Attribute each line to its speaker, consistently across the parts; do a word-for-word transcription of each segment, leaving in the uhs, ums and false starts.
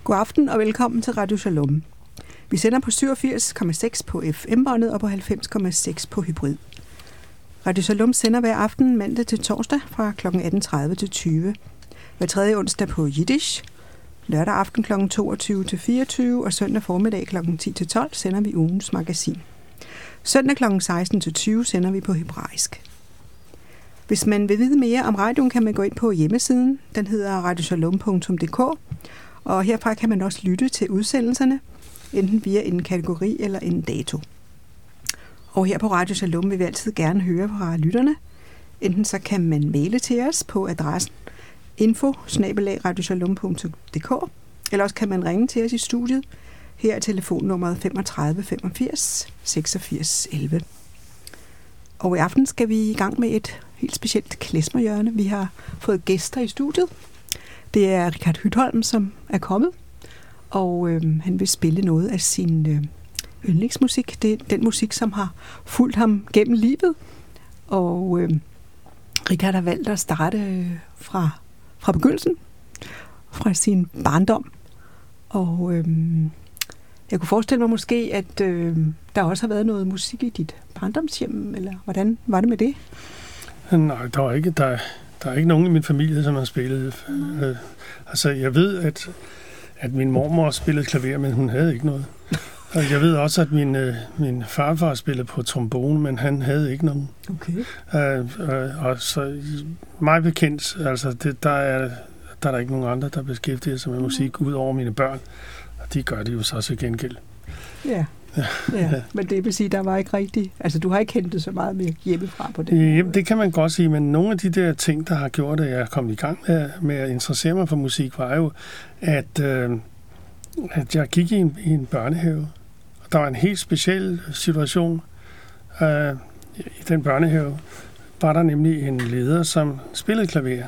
Speaker 1: God aften og velkommen til Radio Shalom. Vi sender på syvogfirs komma seks på F M-båndet og på halvfems komma seks på hybrid. Radio Shalom sender hver aften mandag til torsdag fra klokken atten tredive til tyve. Hver tredje onsdag på Yiddish. Lørdag aften klokken toogtyve til fireogtyve og søndag formiddag klokken ti til tolv sender vi ugens magasin. Søndag klokken seksten til tyve sender vi på hebraisk. Hvis man vil vide mere om radioen, kan man gå ind på hjemmesiden. Den hedder radioshalom punktum d k, og herfra kan man også lytte til udsendelserne, enten via en kategori eller en dato. Og her på Radio Shalom vil vi altid gerne høre fra lytterne. Enten så kan man maile til os på adressen info bindestreg radioshalom punktum d k, eller også kan man ringe til os i studiet. Her er telefonnummeret femogtredive femogfirs seksogfirs elleve. Og i aften skal vi i gang med et helt specielt klezmerhjørne. Vi har fået gæster i studiet. Det er Richard Hytholm, som er kommet, og øh, han vil spille noget af sin øh, yndlingsmusik. Det er den musik, som har fulgt ham gennem livet. Og øh, Richard har valgt at starte øh, fra, fra begyndelsen, fra sin barndom. Og øh, jeg kunne forestille mig måske, at øh, der også har været noget musik i dit barndomshjem, eller hvordan var det med det?
Speaker 2: Nej, der er ikke, der, der er ikke nogen i min familie, som har spillet. Mm. Øh, altså, jeg ved, at, at min mormor spillede klaver, men hun havde ikke noget. Og jeg ved også, at min, øh, min farfar spillede på trombone, men han havde ikke nogen.
Speaker 1: Okay.
Speaker 2: Øh, øh, og så mig bekendt, altså, det, der, er, der er der ikke nogen andre, der beskæftiger sig med musik, mm. ud over mine børn. Og de gør det jo så til gengæld.
Speaker 1: Ja. Ja, ja, men det vil sige, der var ikke rigtigt... Altså, du har ikke hentet så meget mere hjemmefra på det?
Speaker 2: Jamen, det kan man godt sige, men nogle af de der ting, der har gjort, at jeg er kommet i gang med, med at interessere mig for musik, var jo, at, øh, at jeg gik i en, i en børnehave. Og der var en helt speciel situation. Øh, I den børnehave var der nemlig en leder, som spillede klaver.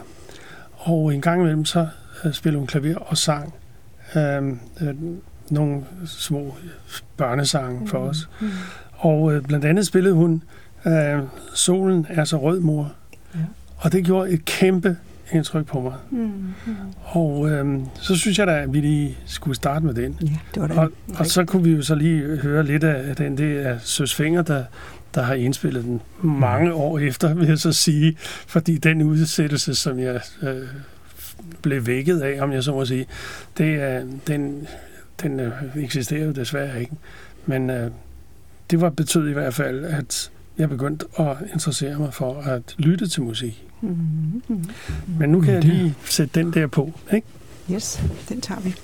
Speaker 2: Og en gang imellem så øh, spillede hun klaver og sang. Øh, øh, nogle små børnesange for os. Mm. Mm. Og øh, blandt andet spillede hun øh, Solen er så rød, mor. Ja. Og det gjorde et kæmpe indtryk på mig. Mm. Mm. Og øh, så synes jeg da, at vi lige skulle starte med den.
Speaker 1: Ja, det var det.
Speaker 2: Og, og så kunne vi jo så lige høre lidt af den. Det er Søs Fenger, der, der har indspillet den mange år efter, vil jeg så sige. Fordi den udsættelse, som jeg øh, blev vækket af, om jeg så må sige, det er den... Den øh, eksisterer jo desværre ikke. Men øh, det var betød i hvert fald, at jeg begyndte at interessere mig for at lytte til musik. Mm-hmm. Men nu kan jeg lige sætte den der på, ikke?
Speaker 1: Yes, den tager vi.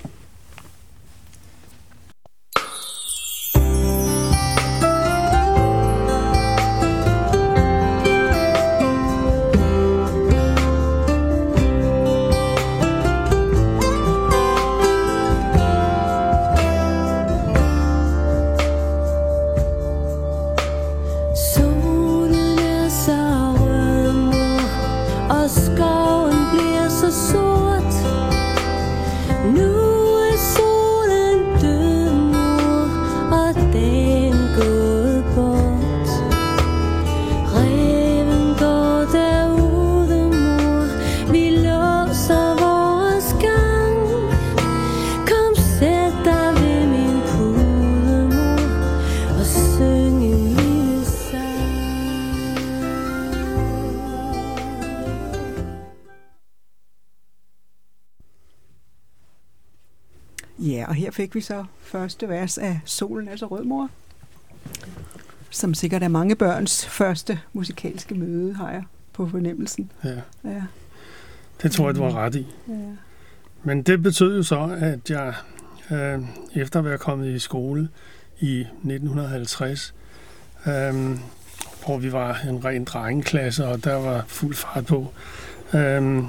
Speaker 1: Ja, og her fik vi så første vers af Solen er så rød, mor. Som sikkert er mange børns første musikalske møde, har jeg på fornemmelsen.
Speaker 2: Ja,
Speaker 1: ja.
Speaker 2: Det tror jeg, du var ret i. Ja. Men det betød jo så, at jeg øh, efter at være kommet i skole i nitten halvtreds, øh, hvor vi var en ren drengeklasse, og der var fuld fart på, øh,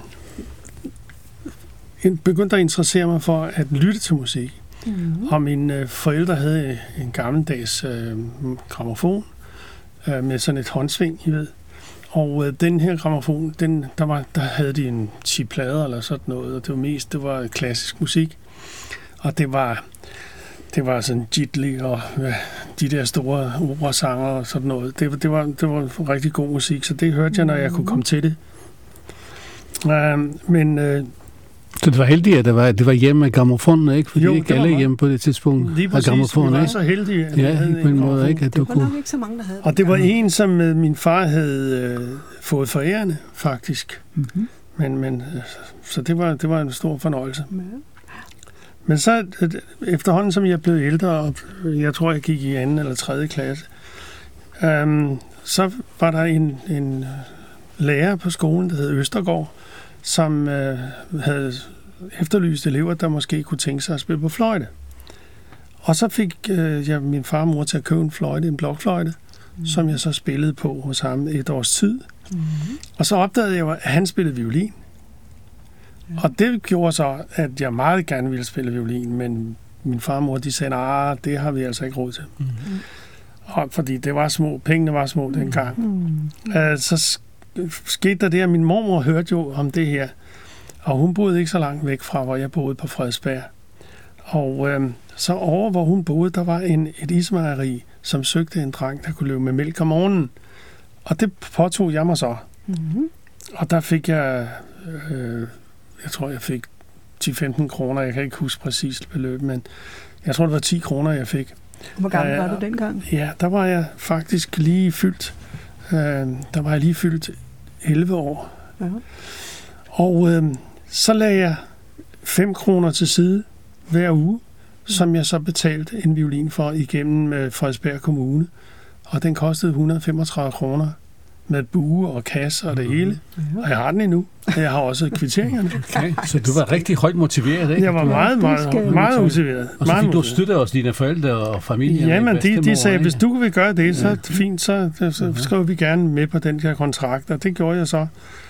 Speaker 2: begyndte at interessere mig for at lytte til musik. Mm-hmm. Og mine øh, forældre havde en gammeldags øh, grammofon øh, med sådan et håndsving, I ved. Og øh, den her grammofon, den, der, var, der havde de en ti plader eller sådan noget, og det var mest, det var klassisk musik. Og det var, det var sådan Gidley og øh, de der store operasanger og sådan noget. Det, det, var, det var rigtig god musik, så det hørte jeg, når jeg kunne komme til det. Uh, men uh,
Speaker 3: Så det var heldigt, at det var, det var hjemme med grammofonen, ikke? Fordi
Speaker 2: jo,
Speaker 3: ikke alle hjemme på det tidspunkt
Speaker 2: lige præcis, vi var så heldige, at
Speaker 3: ja, havde på en måde, ikke? At
Speaker 1: det
Speaker 3: du
Speaker 1: var
Speaker 3: kunne...
Speaker 1: nok ikke så mange, der havde.
Speaker 2: Og det var en, som min far havde øh, fået forærende, faktisk.
Speaker 1: Mm-hmm.
Speaker 2: Men, men, så det var, det var en stor fornøjelse.
Speaker 1: Ja.
Speaker 2: Men så efterhånden, som jeg blev ældre, og jeg tror, jeg gik i anden eller tredje klasse, øhm, så var der en, en lærer på skolen, der hed Østergaard, som øh, havde efterlyst elever, der måske kunne tænke sig at spille på fløjte. Og så fik øh, jeg min far og mor til at købe en fløjte, en blokfløjte, mm. som jeg så spillede på hos ham et års tid. Mm. Og så opdagede jeg, at han spillede violin. Ja. Og det gjorde så, at jeg meget gerne ville spille violin, men min far og mor, de sagde, nej, det har vi altså ikke råd til. Mm. Og fordi det var små, pengene var små dengang. Mm. Øh, så skete der det, at min mormor hørte jo om det her, og hun boede ikke så langt væk fra, hvor jeg boede på Frederiksberg. Og øh, så over, hvor hun boede, der var en, et ismejeri, som søgte en dreng, der kunne løbe med mælk om morgenen. Og det påtog jeg mig så. Mm-hmm. Og der fik jeg, øh, jeg tror, jeg fik ti til femten kroner. Jeg kan ikke huske præcis beløb, men jeg tror, det var ti kroner, jeg fik.
Speaker 1: Hvor gammel uh, var du dengang?
Speaker 2: Ja, der var jeg faktisk lige fyldt. Øh, der var jeg lige fyldt elleve år. Ja. Og øh, så lagde jeg fem kroner til side hver uge, som jeg så betalte en violin for igennem øh, Frederiksberg Kommune. Og den kostede et hundrede og femogtredive kroner med bue og kasse og det hele. Ja. Og jeg har den endnu. Og jeg har også kvitteringerne.
Speaker 3: Okay. Så du var rigtig højt motiveret, ikke?
Speaker 2: Jeg var meget, meget, meget, meget motiveret.
Speaker 3: Og så fik du støtte også dine forældre og familie.
Speaker 2: Jamen, de, de sagde, hvis du vil gøre det, så er det fint, så, så skriver vi gerne med på den her kontrakt. Og det gjorde jeg så.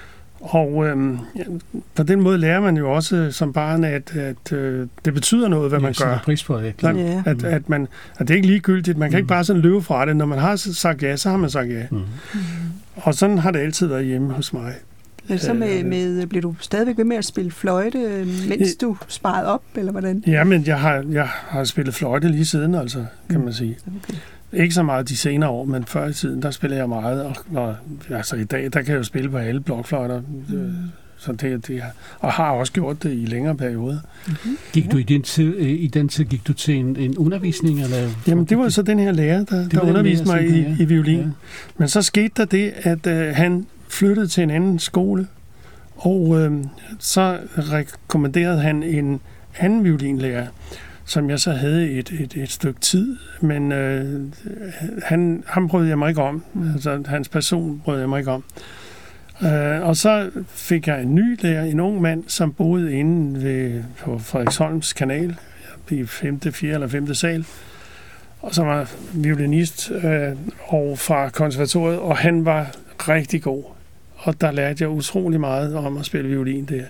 Speaker 2: Og øhm, på den måde lærer man jo også som barn, at, at øh, det betyder noget, hvad man gør.
Speaker 3: Jeg pris på det.
Speaker 2: Ja. At, at, man, at det er ikke ligegyldigt. Man kan mm. ikke bare sådan løbe fra det. Når man har sagt ja, så har man sagt ja. Mm. Og sådan har det altid været hjemme hos mig.
Speaker 1: Så med, med, blev du stadigvæk ved med at spille fløjte, mens du sparede op, eller hvordan?
Speaker 2: Ja, men jeg har, jeg har spillet fløjte lige siden, altså, kan man sige. Okay. Ikke så meget de senere år, men før i tiden, der spiller jeg meget, og, og altså i dag, der kan jeg jo spille på alle blokfløjter, mm. så det, det og har også gjort det i længere perioder.
Speaker 3: Mm-hmm. Gik du i den tid, i den tid gik du til en, en undervisning? Eller?
Speaker 2: Jamen, det var så den her lærer, der, der underviste mig i, ja. i violin. Ja. Men så skete der det, at øh, han flyttede til en anden skole, og øh, så rekommenderede han en anden violinlærer, som jeg så havde et, et, et stykke tid, men øh, han, ham brød jeg mig ikke om. Altså, hans person brød jeg mig ikke om. Øh, og så fik jeg en ny lærer, en ung mand, som boede inde ved, på Frederiksholms kanal, i femte, fjerde eller femte sal, og som var violinist øh, og fra konservatoriet, og han var rigtig god. Og der lærte jeg utrolig meget om at spille violin der.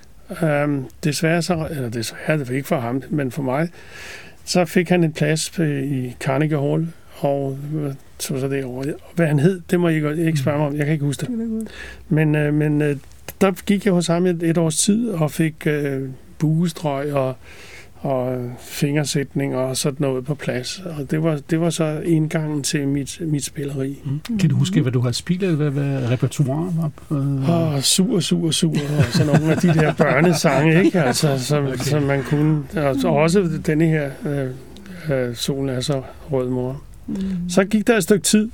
Speaker 2: Um, desværre så, eller desværre, det var ikke for ham, men for mig, så fik han en plads i Carnegie Hall, og tog så derover. Hvad han hed, det må jeg ikke spørge mig om, jeg kan ikke huske det. Men, uh, men uh, der gik jeg hos ham et, et års tid, og fik uh, buestrøg og, og fingersætning og sådan noget på plads. Og det var, det var så indgangen til mit, mit spilleri.
Speaker 3: Mm. Kan du huske, hvad du har spillet? Hvad, hvad repertoire var?
Speaker 2: Åh, oh, sur, sur, sur. Og så nogle af de der børnesange, ikke? Altså, som, okay. som man kunne. Og også denne her, øh, øh, solen er så rød, mor. Mm. Så gik der et stykke tid.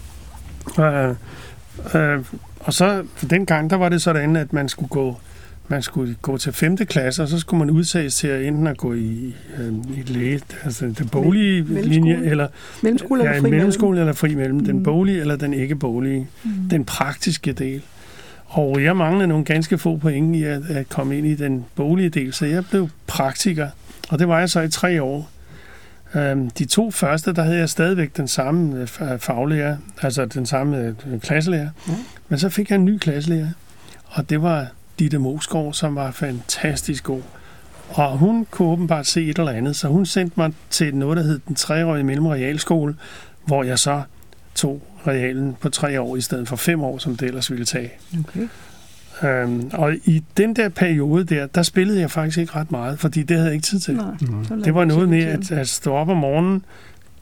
Speaker 2: Øh, øh, og så, dengang, der var det sådan, at man skulle gå Man skulle gå til femte klasse, og så skulle man udtages til at enten at gå i, øh, i læge, altså den boglige linje, eller
Speaker 1: mellemskole
Speaker 2: ja,
Speaker 1: eller fri
Speaker 2: mellemskole eller fri mellem, mm. den boglige eller den ikke boglige, mm. den praktiske del. Og jeg manglede nogle ganske få point i at, at komme ind i den boglige del, så jeg blev praktiker, og det var jeg så i tre år. Um, de to første, der havde jeg stadigvæk den samme faglærer, altså den samme klasselærer, mm. men så fik jeg en ny klasselærer, og det var Ditte Moskov, som var fantastisk god. Og hun kunne åbenbart se et eller andet, så hun sendte mig til noget, der hed den treårige mellemrealskole, hvor jeg så tog realen på tre år, i stedet for fem år, som det ellers ville tage. Okay. Øhm, og i den der periode der, der spillede jeg faktisk ikke ret meget, fordi det havde jeg ikke tid til. Nej, mm. Det var noget med at, at stå op om morgenen,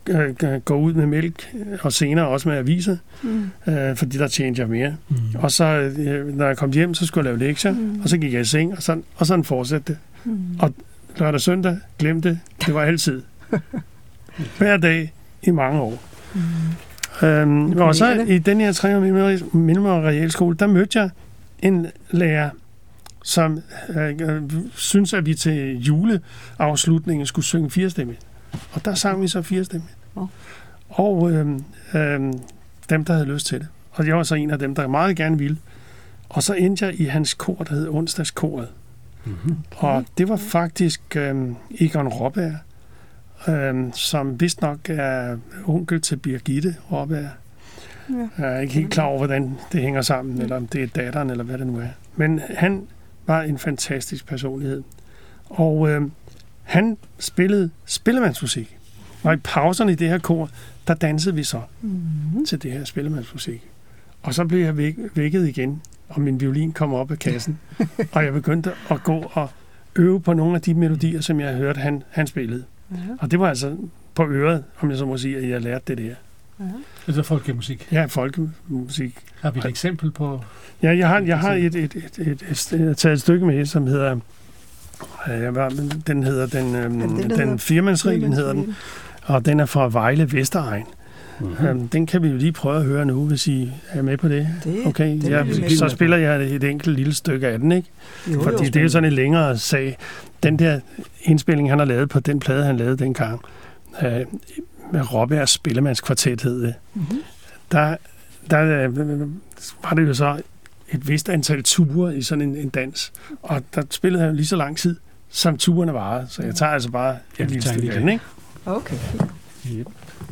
Speaker 2: øh, gå ud med mælk, og senere også med aviser, mm. øh, fordi der tjente jeg mere. Mm. Og så, øh, når jeg kom hjem, så skulle jeg lave lektier, mm. og så gik jeg i seng, og sådan, og sådan fortsatte det. Mm. Og lørdag søndag, glemte det, det var altid. Hver dag i mange år. Mm. Øhm, og så i den her tre Millemø Realskole, der mødte jeg en lærer, som øh, synes, at vi til juleafslutningen skulle synge firestemmigt. Og der sang vi så firestemmigt. Oh. Og øh, øh, dem, der havde lyst til det. Og jeg var så en af dem, der meget gerne ville. Og så endte jeg i hans kor, der hed Onsdagskoret. Mm-hmm. Okay. Og det var faktisk øh, Egon Råberg, øh, som vist nok er onkel til Birgitte Råberg. Ja. Jeg er ikke helt klar over, hvordan det hænger sammen, eller om det er datteren, eller hvad det nu er. Men han var en fantastisk personlighed. Og øh, han spillede spillemandsmusik. Og i pauserne i det her kor, der dansede vi så mm-hmm. til det her spillemandsmusik. Og så blev jeg væk, vækket igen, og min violin kom op af kassen. Og jeg begyndte at gå og øve på nogle af de melodier, som jeg hørte, han, han spillede. Ja. Og det var altså på øret, om jeg så må sige, at jeg lærte det der.
Speaker 3: Ja. Det er folkemusik.
Speaker 2: Ja, folkemusik.
Speaker 3: Har vi et eksempel på?
Speaker 2: Ja, jeg har, jeg har et, et, et, et, et, et, taget et stykke med, som hedder, øh, den hedder den, øh, ja, den, den firmandsrig, den hedder den, og den er fra Vejle Vestegn. Mm-hmm. Øhm, den kan vi jo lige prøve at høre nu, hvis I er med på det. det okay, det jeg, så spiller jeg et enkelt lille stykke af den, ikke? Jo, fordi jo, det er sådan en længere sag. Den der indspilling, han har lavet på den plade, han lavede dengang, øh, med Råbergs Spillemandskvartet hed det. Mm-hmm. Der, der øh, var det jo så et vist antal ture i sådan en, en dans, og der spillede han lige så lang tid, som turene varede. Så jeg tager altså bare et lille stykke af den, ikke?
Speaker 1: Okay.
Speaker 2: Yep.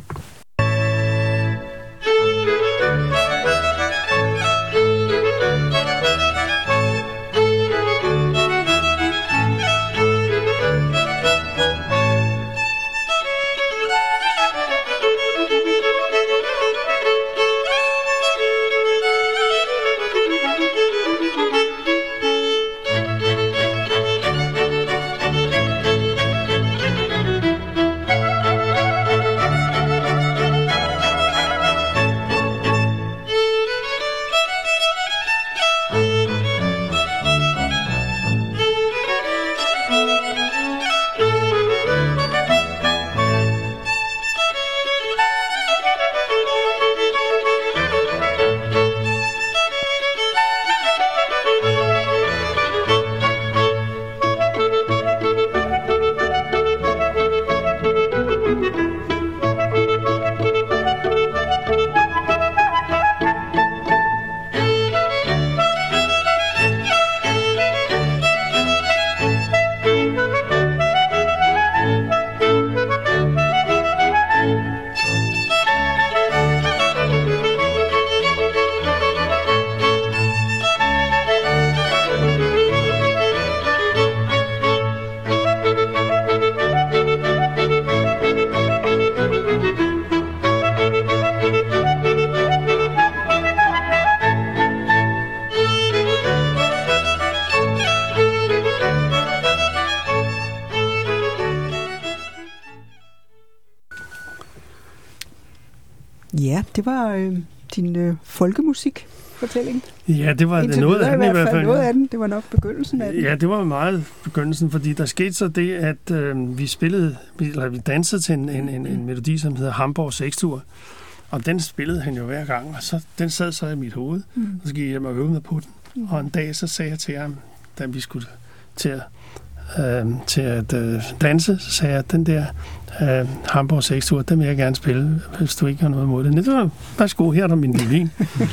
Speaker 1: Ja, det var øh, din øh, folkemusik-fortælling.
Speaker 2: Ja, det var det noget af den i hvert fald.
Speaker 1: Noget af den. Det var nok begyndelsen af den.
Speaker 2: Ja, det var meget begyndelsen, fordi der skete så det, at øh, vi spillede, eller vi dansede til en, en, en, en melodi, som hedder Hamborg Sextur. Og den spillede han jo hver gang, og så, den sad så i mit hoved, mm. og så gik jeg hjem og øvede mig på den. Mm. Og en dag så sagde jeg til ham, da vi skulle til at, øh, til at øh, danse, så sagde jeg, den der øh, Hamborg Sextur, den vil jeg gerne spille, hvis du ikke har noget imod det. Det var, værsgo, her er der min violin.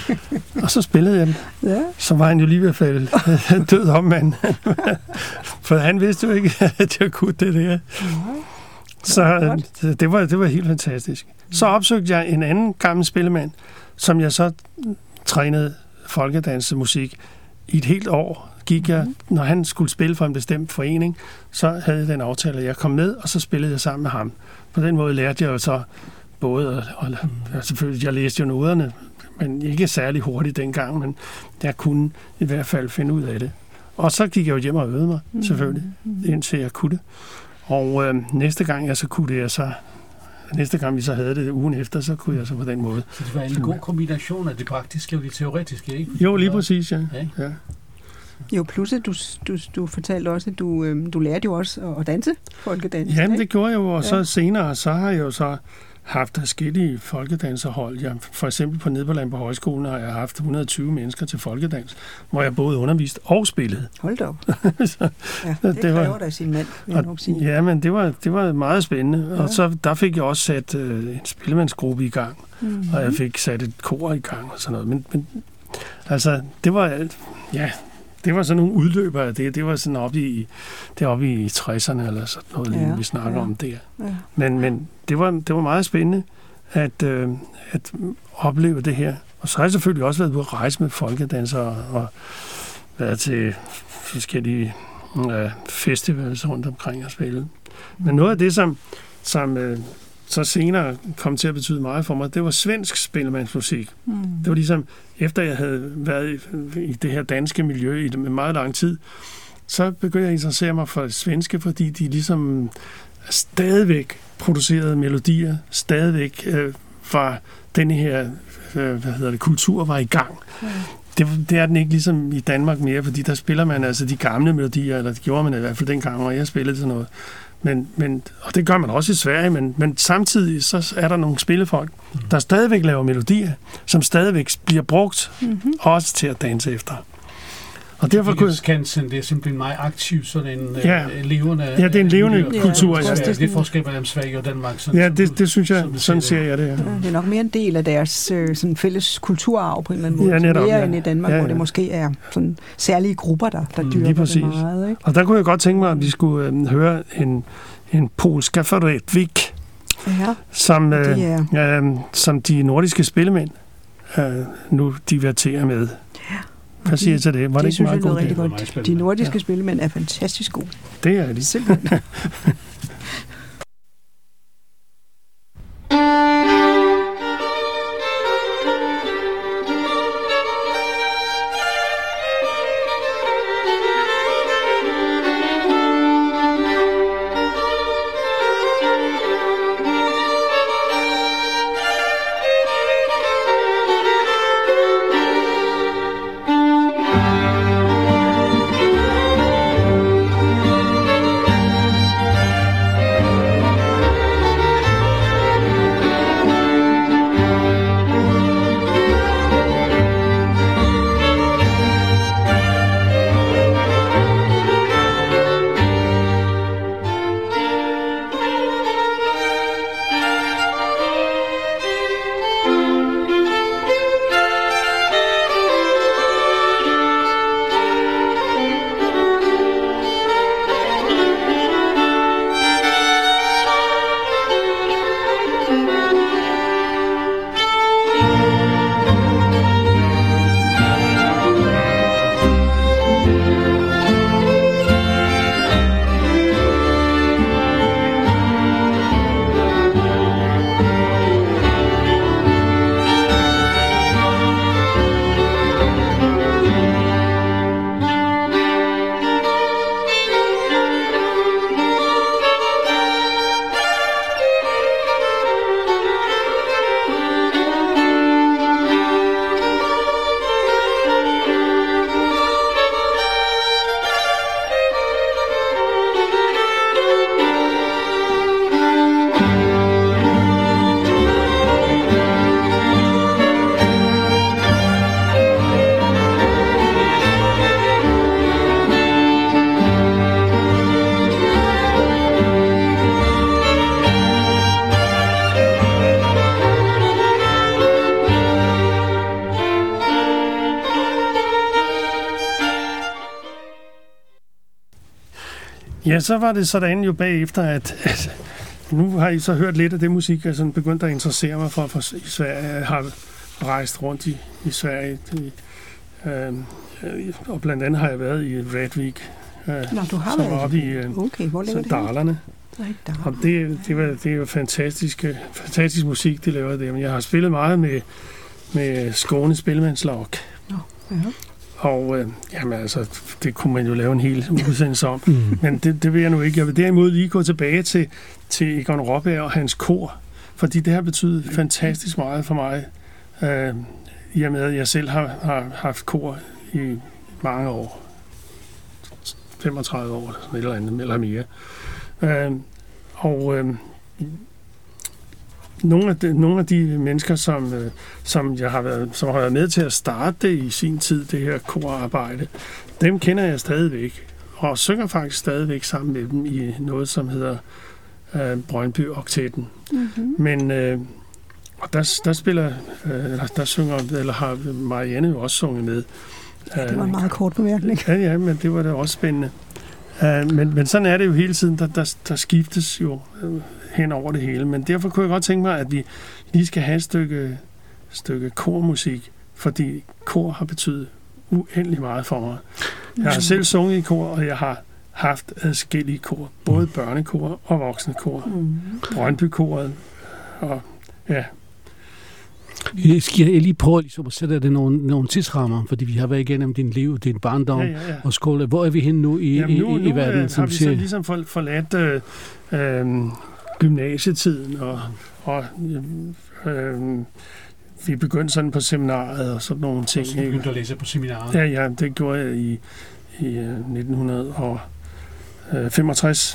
Speaker 2: Og så spillede jeg den. Ja. Så var han jo lige ved at falde død om, mand. For han vidste jo ikke, at jeg kunne det der. Så det var, det var helt fantastisk. Så opsøgte jeg en anden gammel spillemand, som jeg så trænede folkedansemusik i et helt år. Gik jeg, når han skulle spille for en bestemt forening, så havde jeg den aftale, at jeg kom med, og så spillede jeg sammen med ham. På den måde lærte jeg jo så både, og, og selvfølgelig, jeg læste jo noderne, men ikke særlig hurtigt dengang, men jeg kunne i hvert fald finde ud af det. Og så gik jeg jo hjem og øvede mig, selvfølgelig, indtil jeg kunne det. Og øh, næste gang jeg så kunne det, jeg så næste gang vi så havde det ugen efter, så kunne jeg så på den måde.
Speaker 3: Så det var en god kombination af det praktiske og det teoretiske, ikke?
Speaker 2: Jo, lige præcis, ja. ja.
Speaker 1: Jo, plus at du, du, du fortalte også, at du, øhm, du lærte jo også at danse folkedans.
Speaker 2: Jamen, det gjorde jeg jo, og så ja. senere, så har jeg jo så haft forskellige folkedanserhold. Jeg, for eksempel på Nederland på højskolen har jeg haft et hundrede og tyve mennesker til folkedans, hvor jeg både undervist og spillede.
Speaker 1: Hold da op.
Speaker 2: så,
Speaker 1: ja, det, det kræver da sin mand, vil jeg nok sige.
Speaker 2: Ja, men det var, det var meget spændende. Ja. Og så der fik jeg også sat øh, en spillemandsgruppe i gang, mm-hmm. og jeg fik sat et kor i gang og sådan noget. Men, men altså, det var ja, det var sådan nogle udløber af det. Det var sådan oppe i, det oppe i tresserne eller sådan noget, ja, vi snakker ja. om der. Ja. Men, men det var, det var meget spændende at, øh, at opleve det her. Og så har jeg selvfølgelig også været ude at rejse med folkedansere og været til forskellige øh, festivals rundt omkring og spille. Men noget af det, som, som øh, så senere kom til at betyde meget for mig, det var svensk spillemandsmusik. Mm. Det var ligesom, efter jeg havde været i, i det her danske miljø i meget lang tid, så begyndte jeg at interessere mig for svenske, fordi de ligesom stadigvæk producerede melodier, stadigvæk øh, var den her øh, hvad hedder det, kultur var i gang. Mm. Det, det er den ikke ligesom i Danmark mere, fordi der spiller man altså de gamle melodier, eller det gjorde man i hvert fald dengang, hvor jeg spillede sådan noget. Men, men, og det gør man også i Sverige, men, men samtidig så er der nogle spillefolk, der stadigvæk laver melodier, som stadigvæk bliver brugt, mm-hmm. også til at danse efter. Og derfor kunne
Speaker 3: Skansen, det er simpelthen meget aktiv, sådan en ja. uh, levende...
Speaker 2: Ja, det er en levende
Speaker 3: ja,
Speaker 2: kultur.
Speaker 3: Ja, det er forskel mellem Sverige og Danmark.
Speaker 2: Sådan, ja, det, det synes jeg, sådan, sådan ser jeg det. Ja.
Speaker 1: Ja, det er nok mere en del af deres øh, sådan fælles kulturarv på en eller anden måde.
Speaker 2: Ja, netop,
Speaker 1: mere
Speaker 2: ja.
Speaker 1: end i Danmark, ja, ja. hvor det måske er sådan særlige grupper, der, der dyrker det meget. Ikke?
Speaker 2: Og der kunne jeg godt tænke mig, at vi skulle øh, høre en, en polska Faretwik, ja, som, øh, er... øh, som de nordiske spillemænd øh, nu diverterer med. Ja. Hvad siger jeg til det? Var det, det ikke meget godt?
Speaker 1: Rigtig godt. De nordiske ja. spillemænd er fantastisk gode.
Speaker 2: Det er de.
Speaker 1: Simpelthen.
Speaker 2: Ja, så var det sådan jo bagefter, at, at nu har I så hørt lidt af det musik, jeg sådan begyndte at interessere mig for, for i Sverige. Jeg har rejst rundt i, i Sverige, i, øh, og blandt andet har jeg været i Rättvik, øh,
Speaker 1: Nå, du har
Speaker 2: som
Speaker 1: været
Speaker 2: oppe i øh,
Speaker 1: okay, hvor ligger det
Speaker 2: Dalarne. Og det, det, var, det er jo fantastisk, fantastisk musik, de laver der. Men jeg har spillet meget med, med Skåne Spillemandslag.
Speaker 1: Nå, ja.
Speaker 2: Og øh, jamen altså, det kunne man jo lave en hel udsendelse om. mm. Men det, det vil jeg nu ikke. Jeg vil derimod lige gå tilbage til, til Egon Råberg og hans kor, fordi det har betydet fantastisk meget for mig, øh, i og med, at jeg selv har, har haft kor i mange år. femogtredive år, eller sådan et eller andet, eller mere. Øh, og øh, nogle, af de, nogle af de mennesker, som, øh, som, jeg har været, som har været med til at starte det i sin tid, det her korarbejde, dem kender jeg stadigvæk, og synger faktisk stadigvæk sammen med dem i noget, som hedder øh, Brøndby Oktetten. Mm-hmm. Men øh, og der, der spiller, øh, der synger, eller har Marianne jo også sunget med.
Speaker 1: Ja, det var en meget kort bemærkning.
Speaker 2: Ja, ja, men det var da også spændende. Uh, men, men sådan er det jo hele tiden, der, der, der skiftes jo uh, hen over det hele. Men derfor kunne jeg godt tænke mig, at vi lige skal have et stykke, stykke kormusik, fordi kor har betydet uendelig meget for mig. Jeg har selv sunget i kor, og jeg har haft adskillige kor, både børnekor og voksne kor. Mm. Brøndby-koret, og ja.
Speaker 3: Skal jeg lige prøve ligesom, at sætte det nogle, nogle tidsrammer, fordi vi har været igennem din liv, din barndom ja, ja, ja. og skole. Hvor er vi henne nu i,
Speaker 2: Jamen nu,
Speaker 3: i, i, i verden?
Speaker 2: Nu har vi så ligesom forladt øh, øh, gymnasietiden, og, og øh, vi begyndte sådan på seminariet og sådan nogle ting.
Speaker 3: Og så begyndte at læse på seminariet?
Speaker 2: Ja, ja, det gjorde jeg i, i nitten femogtres.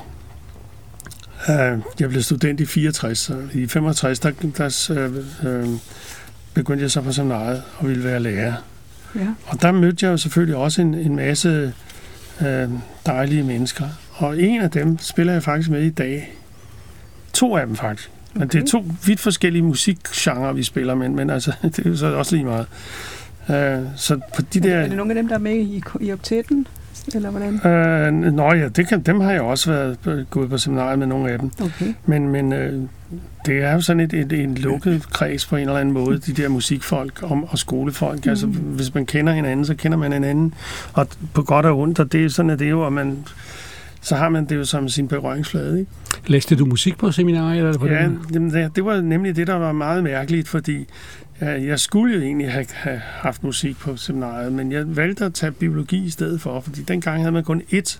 Speaker 2: Jeg blev student i fireogtres, og i femogtres, der, der øh, begyndte jeg så på seminariet og ville være lærer. Ja. Og der mødte jeg jo selvfølgelig også en, en masse øh, dejlige mennesker. Og en af dem spiller jeg faktisk med i dag. To af dem faktisk. Okay. Men det er to vidt forskellige musikgenrer, vi spiller med, men altså, det er jo så også lige meget. Øh, så på de der...
Speaker 1: Er det nogle af dem, der er med i, i oktetten? Eller hvordan?
Speaker 2: Øh, nå ja, det kan, dem har jeg også været gået på seminariet med nogle af dem. Okay. Men, men øh, det er jo sådan et, et, en lukket kreds på en eller anden måde, de der musikfolk og, og skolefolk. Mm. Altså, hvis man kender hinanden, så kender man hinanden. Og på godt og ondt, og det er sådan, at det er jo, og man, så har man det jo som sin berøringsflade, ikke?
Speaker 3: Læste du musik på seminariet? Eller på
Speaker 2: ja,
Speaker 3: den?
Speaker 2: Det, det var nemlig det, der var meget mærkeligt, fordi jeg skulle jo egentlig have, have haft musik på seminariet, men jeg valgte at tage biologi i stedet for, fordi dengang havde man kun ét,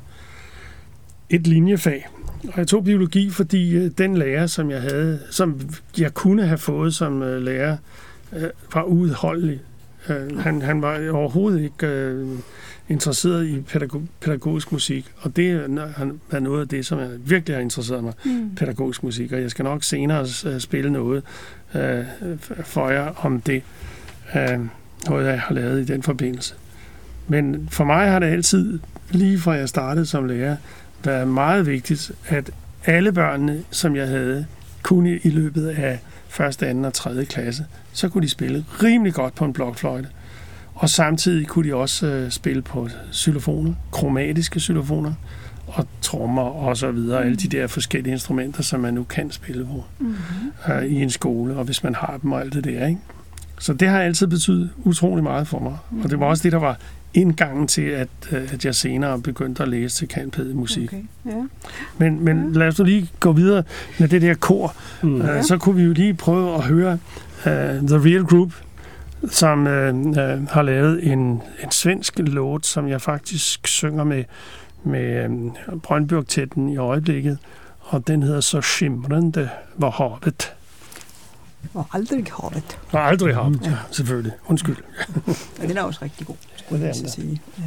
Speaker 2: et linjefag. Og jeg tog biologi, fordi den lærer, som jeg havde, som jeg kunne have fået som lærer, var uudholdelig. Han, han var overhovedet ikke uh, interesseret i pædagog, pædagogisk musik, og det er noget af det, som jeg virkelig har interesseret mig, mm. pædagogisk musik, og jeg skal nok senere spille noget uh, for jer om det, uh, noget jeg har lavet i den forbindelse. Men for mig har det altid, lige fra jeg startede som lærer, været meget vigtigt, at alle børnene, som jeg havde, kunne i løbet af første, anden og tredje klasse, så kunne de spille rimelig godt på en blokfløjte. Og samtidig kunne de også øh, spille på xylofoner, kromatiske xylofoner, og trommer og så videre. Mm. Alle de der forskellige instrumenter, som man nu kan spille på mm-hmm. øh, i en skole, og hvis man har dem og alt det der, ikke? Så det har altid betydet utrolig meget for mig. Mm. Og det var også det, der var indgangen til, at, at jeg senere begyndte at læse til cand.pæd i musik. Okay. Ja. Men, men ja. lad os nu lige gå videre med det der kor. Mm. Uh, ja. Så kunne vi jo lige prøve at høre uh, The Real Group, som uh, uh, har lavet en, en svensk låt, som jeg faktisk synger med, med um, Brøndby Oktetten i øjeblikket, og den hedder Så skimrande var havet.
Speaker 1: Og aldrig havet.
Speaker 2: Og aldrig havet, ja, selvfølgelig. Undskyld.
Speaker 1: Ja, den er også rigtig god, skulle jeg sige. Ja.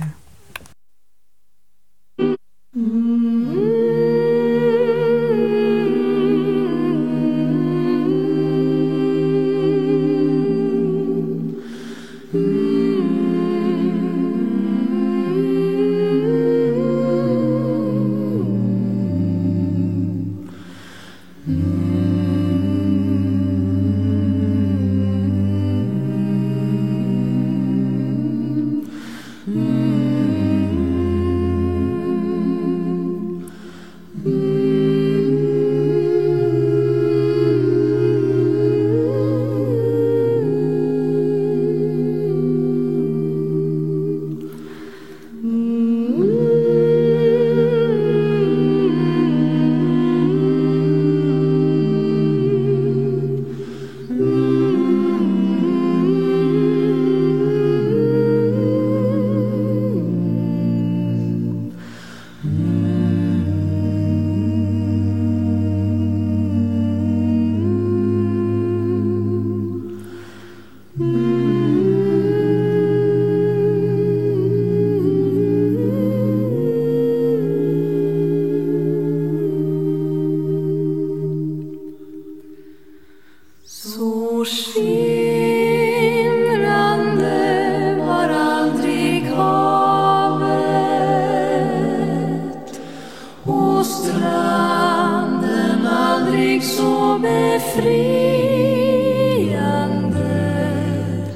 Speaker 4: befriande.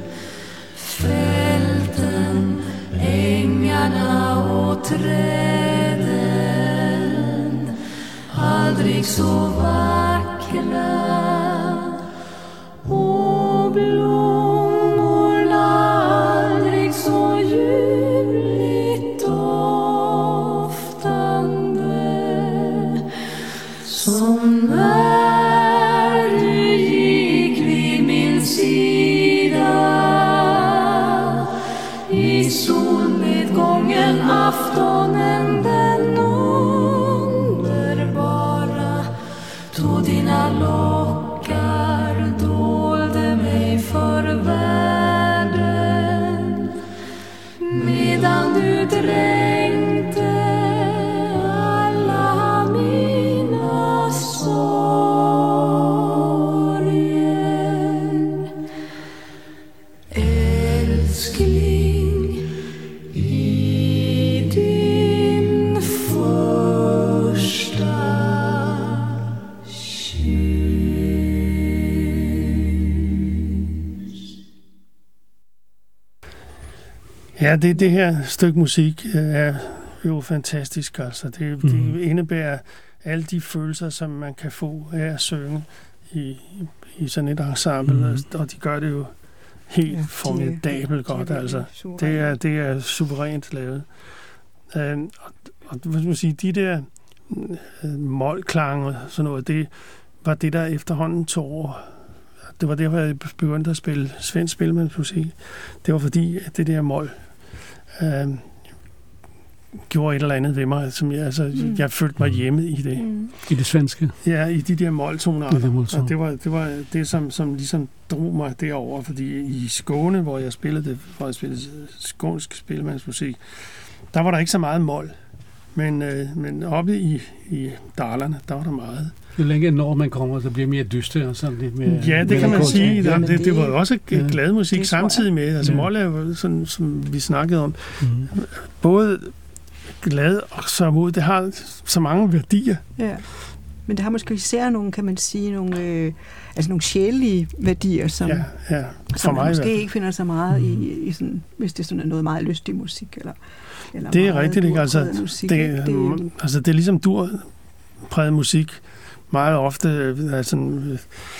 Speaker 4: Fälten, ängarna och träden, aldrig så vackra, och blommorna aldrig så ljuvligt doftande, som när du gick vid min sida i solnedgången aftonen den underbara, då dina lockar dolde mig för världen, medan du dränkte alla mina sorger. Älskling, i din första
Speaker 2: Ja, det, det her stykke musik er jo fantastisk. Altså. Det, det mm. indebærer alle de følelser, som man kan få af at synge i, i sådan et ensemble, mm. og de gør det jo helt ja, formidabelt godt. De altså. Det, er, det er suverænt lavet. Uh, og, og hvad skal man sige, de der uh, målklange og sådan noget, det var det, der efterhånden tog over. Det var derfor, jeg begyndte at spille svensk spillemandsmusik. Det var fordi, at det der mål øh, gjorde et eller andet ved mig. Som jeg, altså, mm. jeg følte mig hjemme i det.
Speaker 3: Mm. I det svenske?
Speaker 2: Ja, i de der måltoner. Det, og det var det, var det som, som ligesom drog mig derover, fordi i Skåne, hvor jeg spillede det, hvor jeg spillede skånsk spillemandsmusik, der var der ikke så meget mål. Men, øh, men oppe i, i Dalarne, der var der meget.
Speaker 3: Jo længere når man kommer, så bliver mere dyste og sådan lidt mere...
Speaker 2: Ja, det kan man sige. Ja, det, det, det var jo også ja, glad musik samtidig med. Altså, ja. Mål er jo sådan, som vi snakkede om. Mm. Både glad og så mod. Det har så mange værdier.
Speaker 1: Ja. Men det har måske især nogle, kan man sige, nogle, øh, altså nogle sjælelige værdier, som,
Speaker 2: ja, ja.
Speaker 1: som man måske ikke finder så meget mm. i, i sådan, hvis det sådan er noget meget lystig musik, eller, eller
Speaker 2: det er rigtigt, ikke? Altså, musik, det, ikke? Det, altså, det er ligesom durpræget musik, meget ofte er sådan,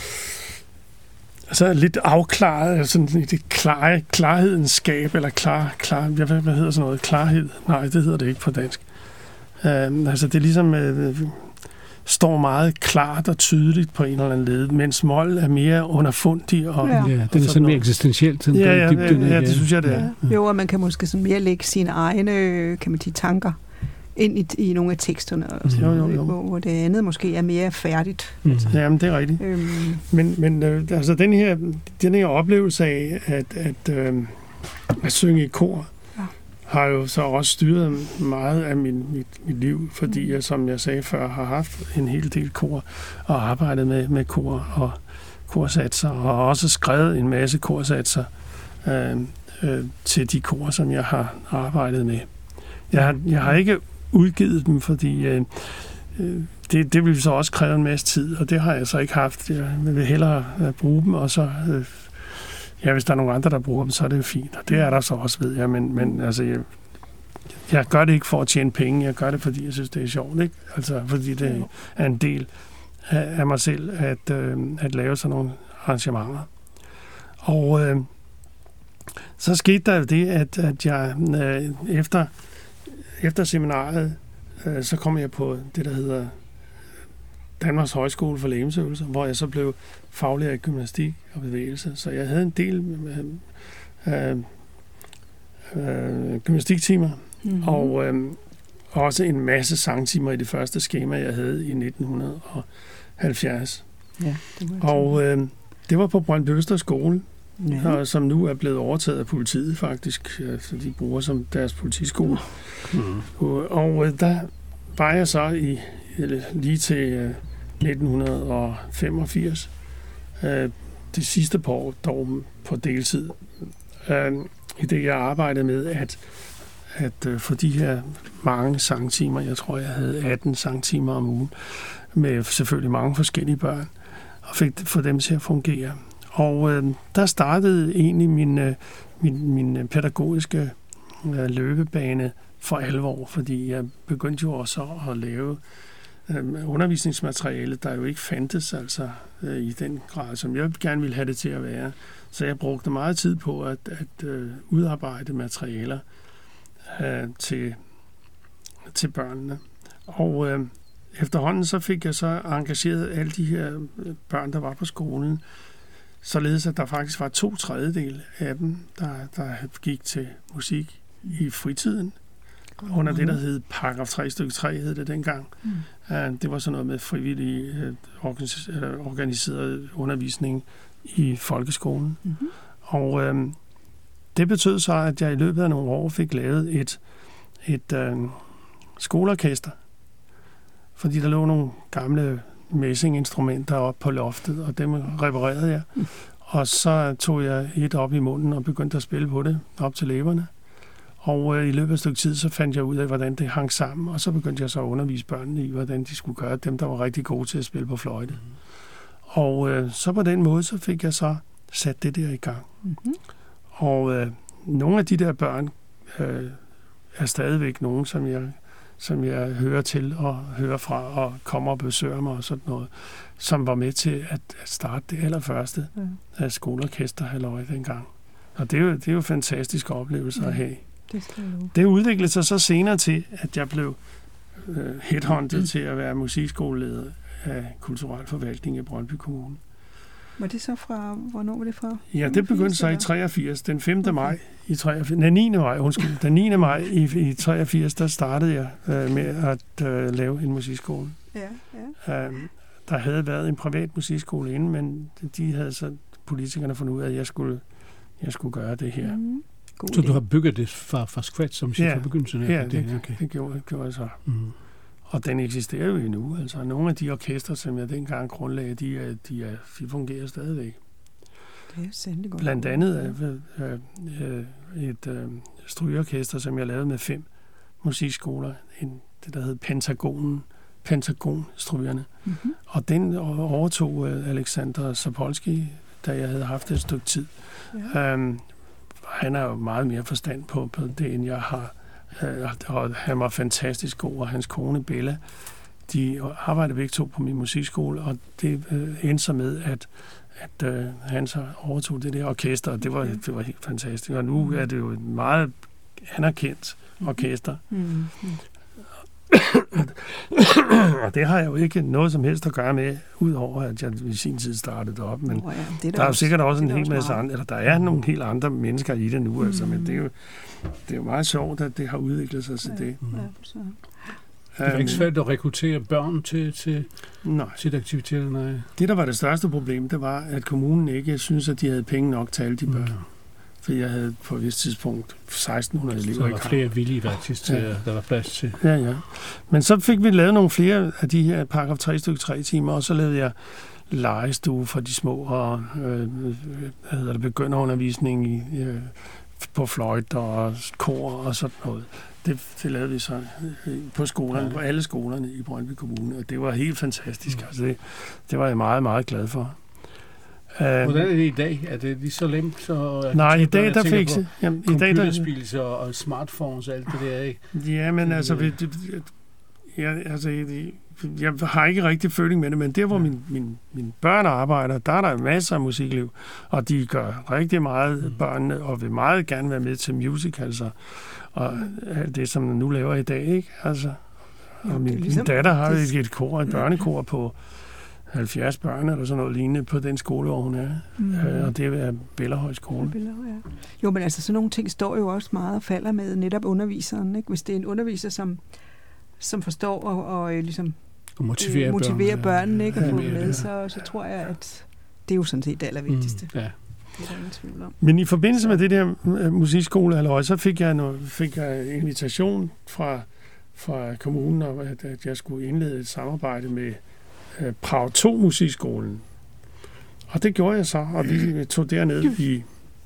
Speaker 2: altså lidt afklaret, sådan lidt klar, klarhedens skab, eller klar, klar, hvad, hvad hedder sådan noget? Klarhed? Nej, det hedder det ikke på dansk. Uh, altså, det er ligesom... Uh, står meget klart og tydeligt på en eller anden led, mens mål er mere underfundig. Og,
Speaker 3: ja, ja, det er sådan mere eksistentielt.
Speaker 2: Ja, ja, ja, ja, ja, det synes jeg, det er.
Speaker 1: Ja. Jo, og man kan måske sådan mere lægge sine egne, kan man sige, tanker ind i, i nogle af teksterne, og sådan, jo, jo, jo. Hvor, hvor det andet måske er mere færdigt.
Speaker 2: Mm. Altså. Jamen, det er rigtigt. Øhm. Men, men øh, altså, den her, den her oplevelse af at, at, øh, at synge i kor, har jo så også styret meget af min, mit, mit liv, fordi jeg, som jeg sagde før, har haft en hel del kor og arbejdet med, med kor og korsatser, og også skrevet en masse korsatser øh, øh, til de kor, som jeg har arbejdet med. Jeg har, jeg har ikke udgivet dem, fordi øh, det, det vil så også kræve en masse tid, og det har jeg så ikke haft. Jeg vil hellere bruge dem, og så... Øh, Ja, hvis der er nogen andre, der bruger dem, så er det jo fint. Og det er der så også, ved jeg. Men, men altså, jeg, jeg gør det ikke for at tjene penge. Jeg gør det, fordi jeg synes, det er sjovt. Ikke? Altså, fordi det er en del af, af mig selv, at, øh, at lave sådan nogle arrangementer. Og øh, så skete der jo det, at, at jeg øh, efter, efter seminariet, øh, så kom jeg på det, der hedder Danmarks Højskole for Legemsøvelser, hvor jeg så blev faglærer i gymnastik og bevægelse. Så jeg havde en del øh, øh, gymnastiktimer, mm-hmm. og øh, også en masse sangtimer i det første skema, jeg havde i nitten halvfjerds.
Speaker 1: Ja, det
Speaker 2: og øh, det var på Brøndby Øster Skole, ja. og, som nu er blevet overtaget af politiet faktisk, så de bruger som deres politiskole. Mm-hmm. Og, og øh, der var jeg så i lige til øh, nitten femogfirs. Øh, det sidste par år dog på deltid. Øh, I det jeg arbejdede med at, at øh, få de her mange sangtimer, jeg tror jeg havde atten sangtimer om ugen, med selvfølgelig mange forskellige børn, og fik få dem til at fungere. Og øh, der startede egentlig min, øh, min, min pædagogiske øh, løbebane for alvor, fordi jeg begyndte jo også at lave øh, undervisningsmateriale, der jo ikke fandtes altså øh, i den grad, som jeg gerne ville have det til at være. Så jeg brugte meget tid på at, at øh, udarbejde materialer øh, til, til børnene. Og øh, efterhånden så fik jeg så engageret alle de her børn, der var på skolen, således at der faktisk var to tredjedel af dem, der, der gik til musik i fritiden, mm. under det, der hed paragraf tre stykke tre, hed det dengang. Mm. Uh, det var sådan noget med frivillig uh, organis- uh, organiseret undervisning i folkeskolen. Mm-hmm. Og uh, det betød så, at jeg i løbet af nogle år fik lavet et, et uh, skoleorkester, fordi der lå nogle gamle messinginstrumenter op på loftet, og dem reparerede jeg. Mm. Og så tog jeg et op i munden og begyndte at spille på det op til læberne. Og øh, i løbet af et stykke tid, så fandt jeg ud af, hvordan det hang sammen, og så begyndte jeg så at undervise børnene i, hvordan de skulle gøre, dem der var rigtig gode til at spille på fløjte. Mm. Og øh, så på den måde, så fik jeg så sat det der i gang. Mm-hmm. Og øh, nogle af de der børn øh, er stadigvæk nogen, som jeg som jeg hører til og hører fra og kommer og besøger mig og sådan noget, som var med til at, at starte det allerførste ja. af skoleorkester halløj dengang. Og det er jo, det er jo fantastiske oplevelser ja, at have. Det, det udviklede sig så senere til, at jeg blev øh, headhunted mm. til at være musikskoleleder af kulturel forvaltning i Brøndby Kommune.
Speaker 1: Var det så fra, hvornår var det fra?
Speaker 2: Ja, det begyndte så i treogfirs, den femte maj i treogfirs, nej, niende maj, undskyld, den niende maj i, i treogfirs, der startede jeg øh, med at øh, lave en musikskole. Ja, ja. Øh, der havde været en privat musikskole inden, men de havde så politikerne fundet ud af, at jeg skulle, jeg skulle gøre det her. Mm.
Speaker 3: Så du har bygget det fra, fra scratch, som siger,
Speaker 2: ja,
Speaker 3: fra begyndelsen?
Speaker 2: Ja, det, det, okay. det gjorde, det gjorde jeg så. Mm. Og den eksisterer jo endnu. Altså, nogle af de orkester, som jeg dengang grundlagde, de, er, de, er, de fungerer stadigvæk.
Speaker 1: Det er sandelig godt.
Speaker 2: Blandt andet øh, øh, et øh, strygeorkester, som jeg lavede med fem musikskoler. En, det, der hed Pentagonen. Pentagonstrygerne. Mm-hmm. Og den overtog øh, Alexander Sapolsky, da jeg havde haft et stykke tid. Ja. Øhm, han er jo meget mere forstand på, på det, end jeg har. Og han var fantastisk god, og hans kone Bella, de arbejdede begge to på min musikskole, og det øh, endte så med, at, at øh, han så overtog det der orkester, og det var, det var helt fantastisk. Og nu er det jo et meget anerkendt orkester. Mm-hmm. Og det har jeg jo ikke noget som helst at gøre med, udover at jeg i sin tid startede det op. Men oh ja, det er der, der er jo sikkert også en hel masse andre, eller der er nogle helt andre mennesker i det nu, mm. altså, men det er, jo, det er jo meget sjovt, at det har udviklet sig til ja, det. Mm. Ja, så.
Speaker 3: Det er ikke svært at rekruttere børn til, til, til aktiviteter? Nej.
Speaker 2: Det, der var det største problem, det var, at kommunen ikke synes, at de havde penge nok til alle de børn. Mm. For jeg havde på et vist tidspunkt seksten hundrede elever i gang.
Speaker 3: Der var flere villige faktisk til, ja. Der var plads til.
Speaker 2: Ja, ja. Men så fik vi lavet nogle flere af de her paragraf tre stykke tre timer, og så lavede jeg legestue for de små, og øh, hvad hedder det, begynderundervisning i, øh, på fløjt og kor og sådan noget. Det, det lavede vi så på skolerne, ja. På alle skolerne i Brøndby Kommune, og det var helt fantastisk. Mm. Altså det, det var jeg meget, meget glad for.
Speaker 3: Hvordan er det i dag? Er det lige så lemt? Så
Speaker 2: nej, i dag der fik jeg
Speaker 3: jamen, i dag der og, og smartphones og alt det der, ikke?
Speaker 2: Ja, men altså, det, det, jeg, altså jeg, jeg har ikke rigtig føling med det, men der hvor min, min, mine børn arbejder, der er der masser af musikliv, og de gør rigtig meget mm. børnene, og vil meget gerne være med til musicals og, og alt det, som nu laver i dag, ikke? Altså, og min, ligesom, min datter har det, et kor, et børnekor på halvfjerds børn eller sådan noget lignende på den skole, hvor hun er. Mm. Øh, og det er Bellahøj skole.
Speaker 1: Bellahøj, ja. Jo, men altså sådan nogle ting står jo også meget og falder med netop underviseren, ikke? Hvis det er en underviser, som, som forstår og, og ligesom
Speaker 3: og motiverer,
Speaker 1: øh, motiverer
Speaker 3: børn,
Speaker 1: børnene, ikke?
Speaker 3: Ja,
Speaker 1: Og få
Speaker 3: ja,
Speaker 1: med,
Speaker 3: ja.
Speaker 1: så, så tror jeg, at det er jo sådan set det allervigtigste. Mm. Ja. Det er der ingen tvivl om.
Speaker 2: Men i forbindelse med det der musikskole, eller, så fik jeg, noget, fik jeg en invitation fra, fra kommunen om, at, at jeg skulle indlede et samarbejde med Prag to musikskolen. Og det gjorde jeg så, og vi tog derned i,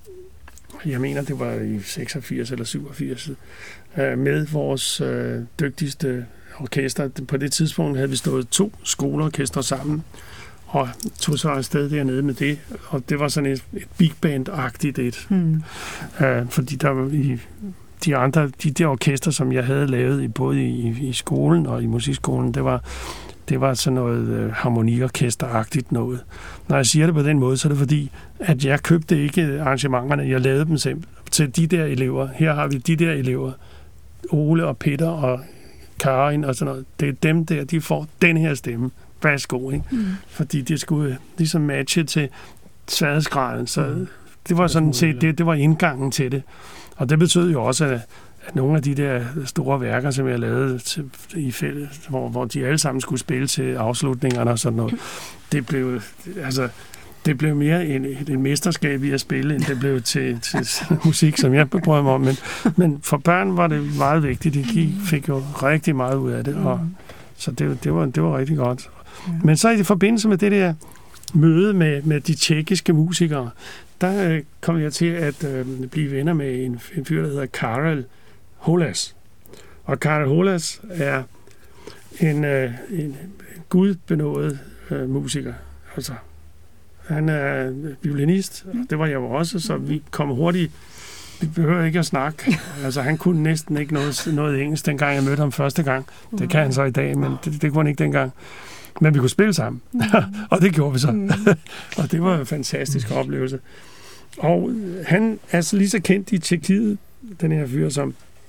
Speaker 2: jeg mener det var i seksogfirs eller syvogfirs, med vores øh, dygtigste orkester. På det tidspunkt havde vi stået to skoleorkestre sammen, og tog så afsted dernede med det, og det var sådan et, et big band-agtigt et. Mm. Uh, fordi der var i de andre, de der orkester, som jeg havde lavet i, både i, i skolen og i musikskolen, det var, det var sådan noget uh, harmoniorkester-agtigt noget. Når jeg siger det på den måde, så er det fordi, at jeg købte ikke arrangementerne, jeg lavede dem simpelthen til de der elever. Her har vi de der elever, Ole og Peter og Karin og sådan noget. Det er dem der, de får den her stemme. Værsgo, ikke? Mm. Fordi det skulle ligesom matche til sværhedsgraden. Så mm. det var sådan set, det, det var indgangen til det. Og det betød jo også, at, at nogle af de der store værker, som jeg lavede til, i fælles, hvor, hvor de alle sammen skulle spille til afslutningerne og sådan noget, det blev, altså, det blev mere en, en mesterskab i at spille, end det blev til, til musik, som jeg brød mig om. Men, men for børn var det meget vigtigt. De fik jo rigtig meget ud af det, og så det, det, var, det var rigtig godt. Ja. Men så i forbindelse med det der møde med, med de tjekkiske musikere, der øh, kom jeg til at øh, blive venner med en, en fyr, der hedder Karel Holas. Og Karel Holas er en, øh, en gudbenådet øh, musiker. Altså, han er violinist, og det var jeg jo også, så vi kom hurtigt. Vi behøver ikke at snakke. Altså, han kunne næsten ikke noget, noget engelsk, dengang jeg mødte ham første gang. Det kan han så i dag, men det, det kunne han ikke dengang. Men vi kunne spille sammen, mm. og det gjorde vi så. Mm. Og det var en fantastisk mm. oplevelse. Og han er så lige så kendt i Tjekkiet, den her fyr, som,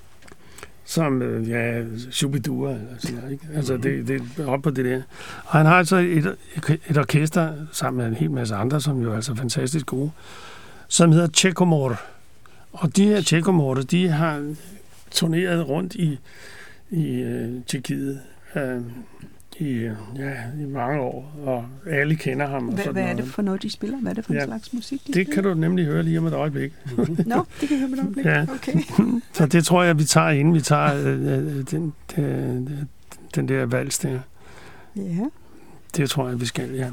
Speaker 2: som ja, Shubidua, eller sådan noget, ikke? Altså, det, det er op på det der. Og han har altså et, et orkester, sammen med en hel masse andre, som jo er altså fantastisk gode, som hedder Tjekomor. Og de her Tjekomorter, de har turneret rundt i, i uh, Tjekkiet uh, i, ja, i mange år, og alle kender ham. Og
Speaker 1: hvad,
Speaker 2: sådan
Speaker 1: hvad er
Speaker 2: noget.
Speaker 1: det for noget, de spiller? Hvad er det for en ja, slags musik, de
Speaker 2: det
Speaker 1: spiller?
Speaker 2: kan du nemlig høre lige om et øjeblik.
Speaker 1: Nå, no, det kan jeg høre om et øjeblik.
Speaker 2: Ja.
Speaker 1: Okay.
Speaker 2: Så det tror jeg, vi tager inden vi tager øh, den, øh, den der vals der.
Speaker 1: Ja. Det
Speaker 2: tror jeg, vi skal, ja.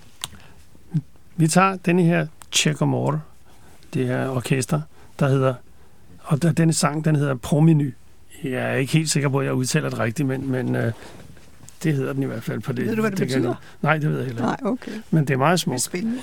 Speaker 2: Vi tager denne her Tjekomor, det her orkester, der hedder, og der, denne sang, den hedder Promeny. Jeg er ikke helt sikker på, at jeg udtaler det rigtigt, men, men øh, det hedder den i hvert fald på det.
Speaker 1: Ved du, hvad det, det betyder?
Speaker 2: Kan, nej, det ved jeg heller
Speaker 1: ikke. Nej, okay.
Speaker 2: Men det er meget smukt.
Speaker 1: Det er spændende.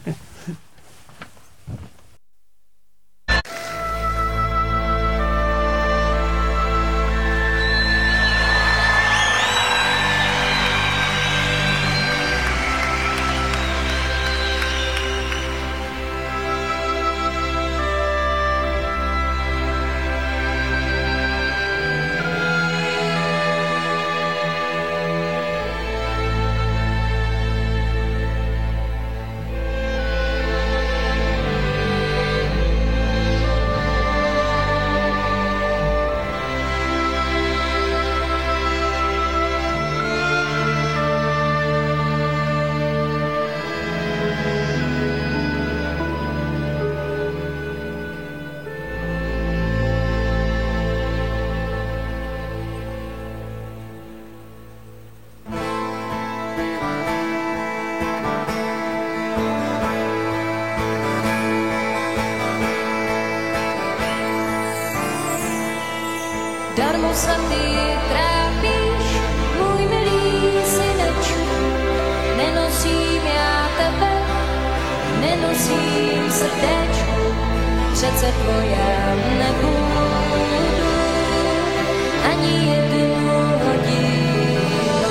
Speaker 4: Darmo sa ty trápíš, můj milý synečku, nenosím já tebe, nenosím srdéčku, přece tvoje nebudu ani jednu hodinu.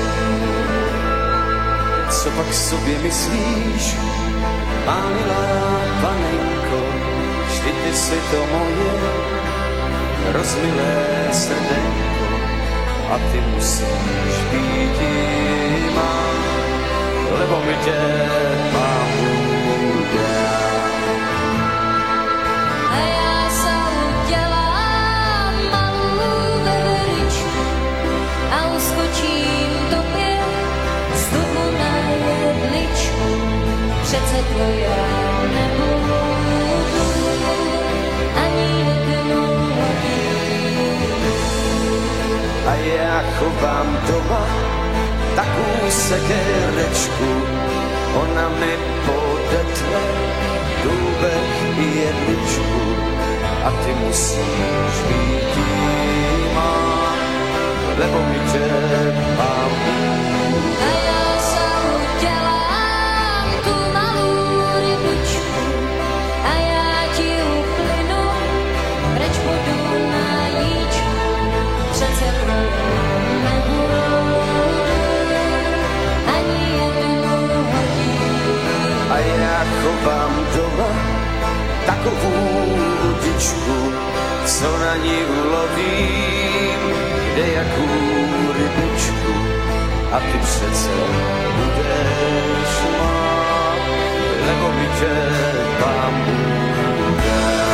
Speaker 5: Co pak sobě myslíš, má milá panenko, vždy ty si to moje rozmilé srdenko a ty musíš být má, lebo mi tě mám dát.
Speaker 4: A já se udělám malou veveričku a uskočím tobě z dobu na jedličku, přece tvoje nebudu ani jednou.
Speaker 5: A já chovám doma takovou sekerečku, ona mi podetne důbek i jedličku a ty musíš být má, lebo mi tě mám.
Speaker 4: A já se udělám
Speaker 5: co na ní ulovím, kde jakou rybičku, a ty přece budeš má, lebo mi tě Pán Bůh dá.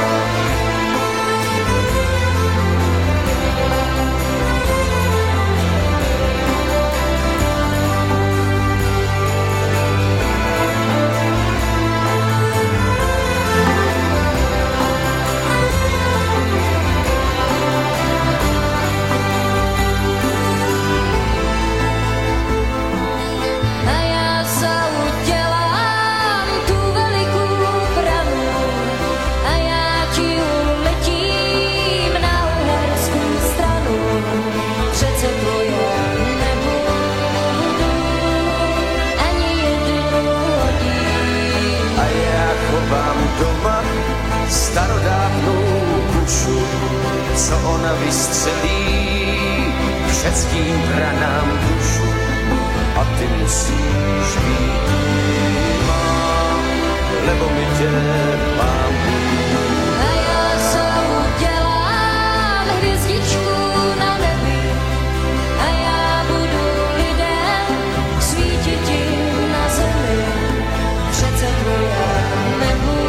Speaker 5: Doma starodávnou kušu, co ona vystřelí všeckým branám dušu, a ty musíš být má, lebo mi tě Pán Bůh.
Speaker 4: A já se udělám hvězdičku na nebi a já budu lidem svítit jim na zemi, přece tvoje nebudu.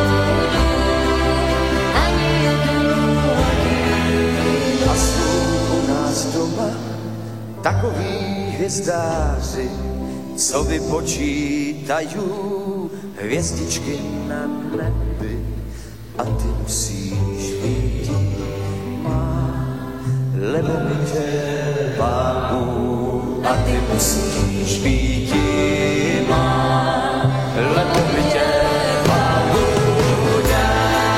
Speaker 5: Takový hvězdáři, co vypočítají hvězdičky na nebi, a ty musíš být má, lebo mi tě Pán Bůh, a ty musíš být má, lebo mi tě Pán Bůh dá.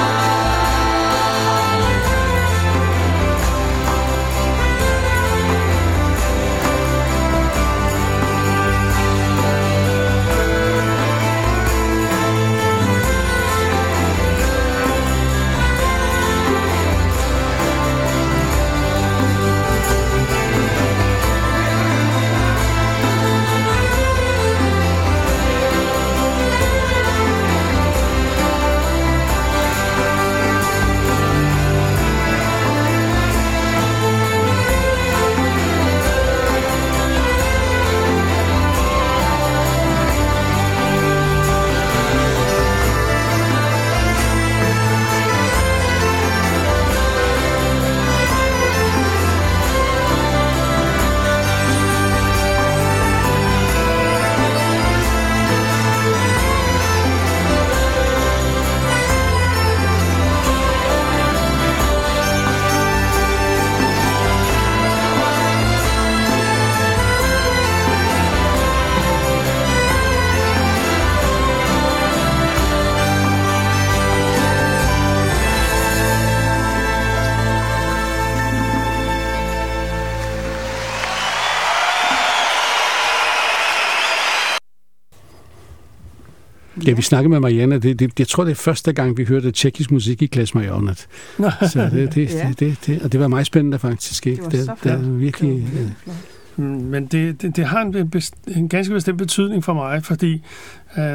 Speaker 3: Ja, vi snakkede med Marianne. Det, det, jeg tror, det er første gang, vi hørte tjekkisk musik i Klasmajornet. Så det, det,
Speaker 1: ja.
Speaker 3: det, det, det, og det var meget spændende faktisk. Ikke?
Speaker 1: Det var så flot.
Speaker 3: Det, det virkelig,
Speaker 2: ja. Men det, det, det har en, best, en ganske bestemt betydning for mig, fordi øh,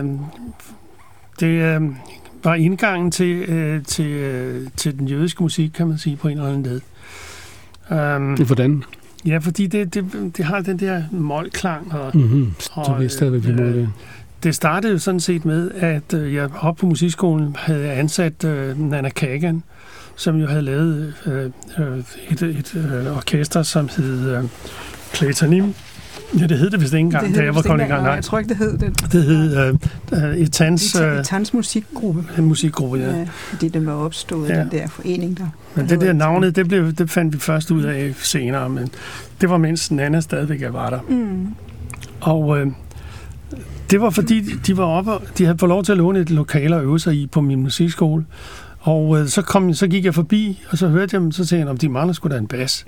Speaker 2: det øh, var indgangen til, øh, til, øh, til den jødiske musik, kan man sige, på en eller anden led.
Speaker 3: Um, Hvordan?
Speaker 2: Ja, fordi det, det, det har den der målklang. Og,
Speaker 3: mm-hmm. Så vi stadigvæk vi må det.
Speaker 2: Det startede jo sådan set med, at øh, jeg oppe på musikskolen havde ansat øh, Nana Kagan, som jo havde lavet øh, et, et øh, orkester, som hed øh, Claytonim. Ja, det hed det vist ikke engang, da jeg var kommet i gang.
Speaker 1: Nej, jeg tror ikke, det hed det.
Speaker 2: Det hed øh, øh, Etans...
Speaker 1: Øh, Etans musikgruppe.
Speaker 2: En musikgruppe, ja.
Speaker 1: ja. Fordi den var opstået, ja. Den der forening, der...
Speaker 2: Men det der navnet, det, blev, det fandt vi først ud af senere, men det var mens Nana stadigvæk var der.
Speaker 1: Mm.
Speaker 2: Og... Øh, det var fordi, de var oppe, de havde fået lov til at låne et lokale og øve sig i på min musikskole. Og øh, så, kom, så gik jeg forbi, og så hørte jeg dem, så sagde jeg, om de mangler sgu da en bas.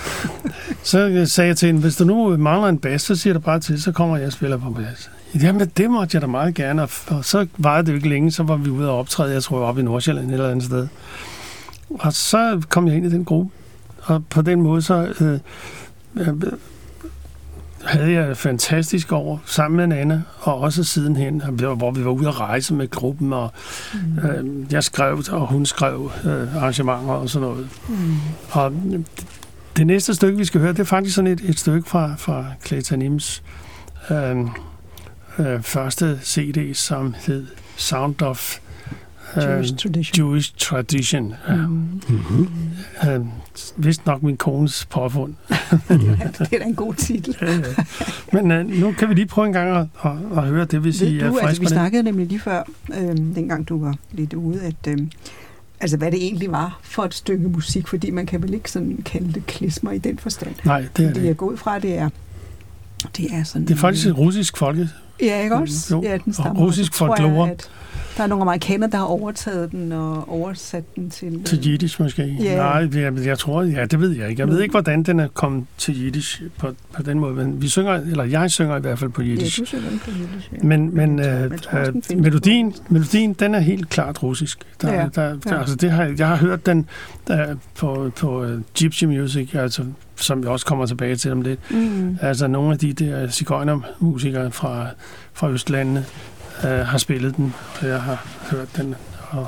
Speaker 2: Så sagde jeg til hende, hvis du nu mangler en bas, så siger du bare til, så kommer jeg og spiller på bas. Jamen, det måtte jeg da meget gerne, og så varede det jo ikke længe, så var vi ude og optræde, jeg tror oppe i Nordsjælland et eller andet sted. Og så kom jeg ind i den gruppe, og på den måde så... Øh, øh, havde jeg fantastisk år sammen med Nana, og også sidenhen, hvor vi var ude at rejse med gruppen, og mm. øh, jeg skrev, og hun skrev øh, arrangementer og sådan noget. Mm. Og det næste stykke, vi skal høre, det er faktisk sådan et, et stykke fra, fra Clayton Nims øh, øh, første C D, som hed Sound of
Speaker 1: Jewish Tradition.
Speaker 2: Jewish Tradition. Ja. Mm-hmm. Øh, vist nok min kones påfund.
Speaker 1: Ja, det er da en god titel.
Speaker 2: Ja, ja. Men øh, nu kan vi lige prøve en gang at, at, at høre det, vil sige.
Speaker 1: Ved du,
Speaker 2: er
Speaker 1: altså, vi snakkede nemlig lige før, øh, dengang du var lidt ude, at øh, altså, hvad det egentlig var for et stykke musik, fordi man kan vel ikke sådan kalde det klizmer i den forstand.
Speaker 2: Nej, det er det.
Speaker 1: Det jeg går ud fra, det er det er sådan...
Speaker 2: Det er faktisk et russisk folke.
Speaker 1: Ja, ikke også?
Speaker 2: Jo,
Speaker 1: ja, den stammer.
Speaker 2: og russisk folklore.
Speaker 1: Der er nogle amerikanere, der har overtaget den og oversat den til...
Speaker 2: Til jiddisch måske?
Speaker 1: Ja.
Speaker 2: Nej, jeg, jeg tror... Ja, det ved jeg ikke. Jeg ved ikke, hvordan den er kommet til jiddisch på, på den måde, men vi synger, eller jeg synger i hvert fald på jiddisch.
Speaker 1: Ja, du synger på jiddisch, ja.
Speaker 2: Men, men øh, øh, melodien, melodien, den er helt klart russisk. Der,
Speaker 1: ja.
Speaker 2: der, der,
Speaker 1: ja.
Speaker 2: altså, det har, jeg har hørt den der, på, på uh, Gypsy Music, altså, som jeg også kommer tilbage til om lidt. Mm. Altså nogle af de der sigøjnermusikere fra, fra Østlandene, Uh, har spillet den, og jeg har hørt den, og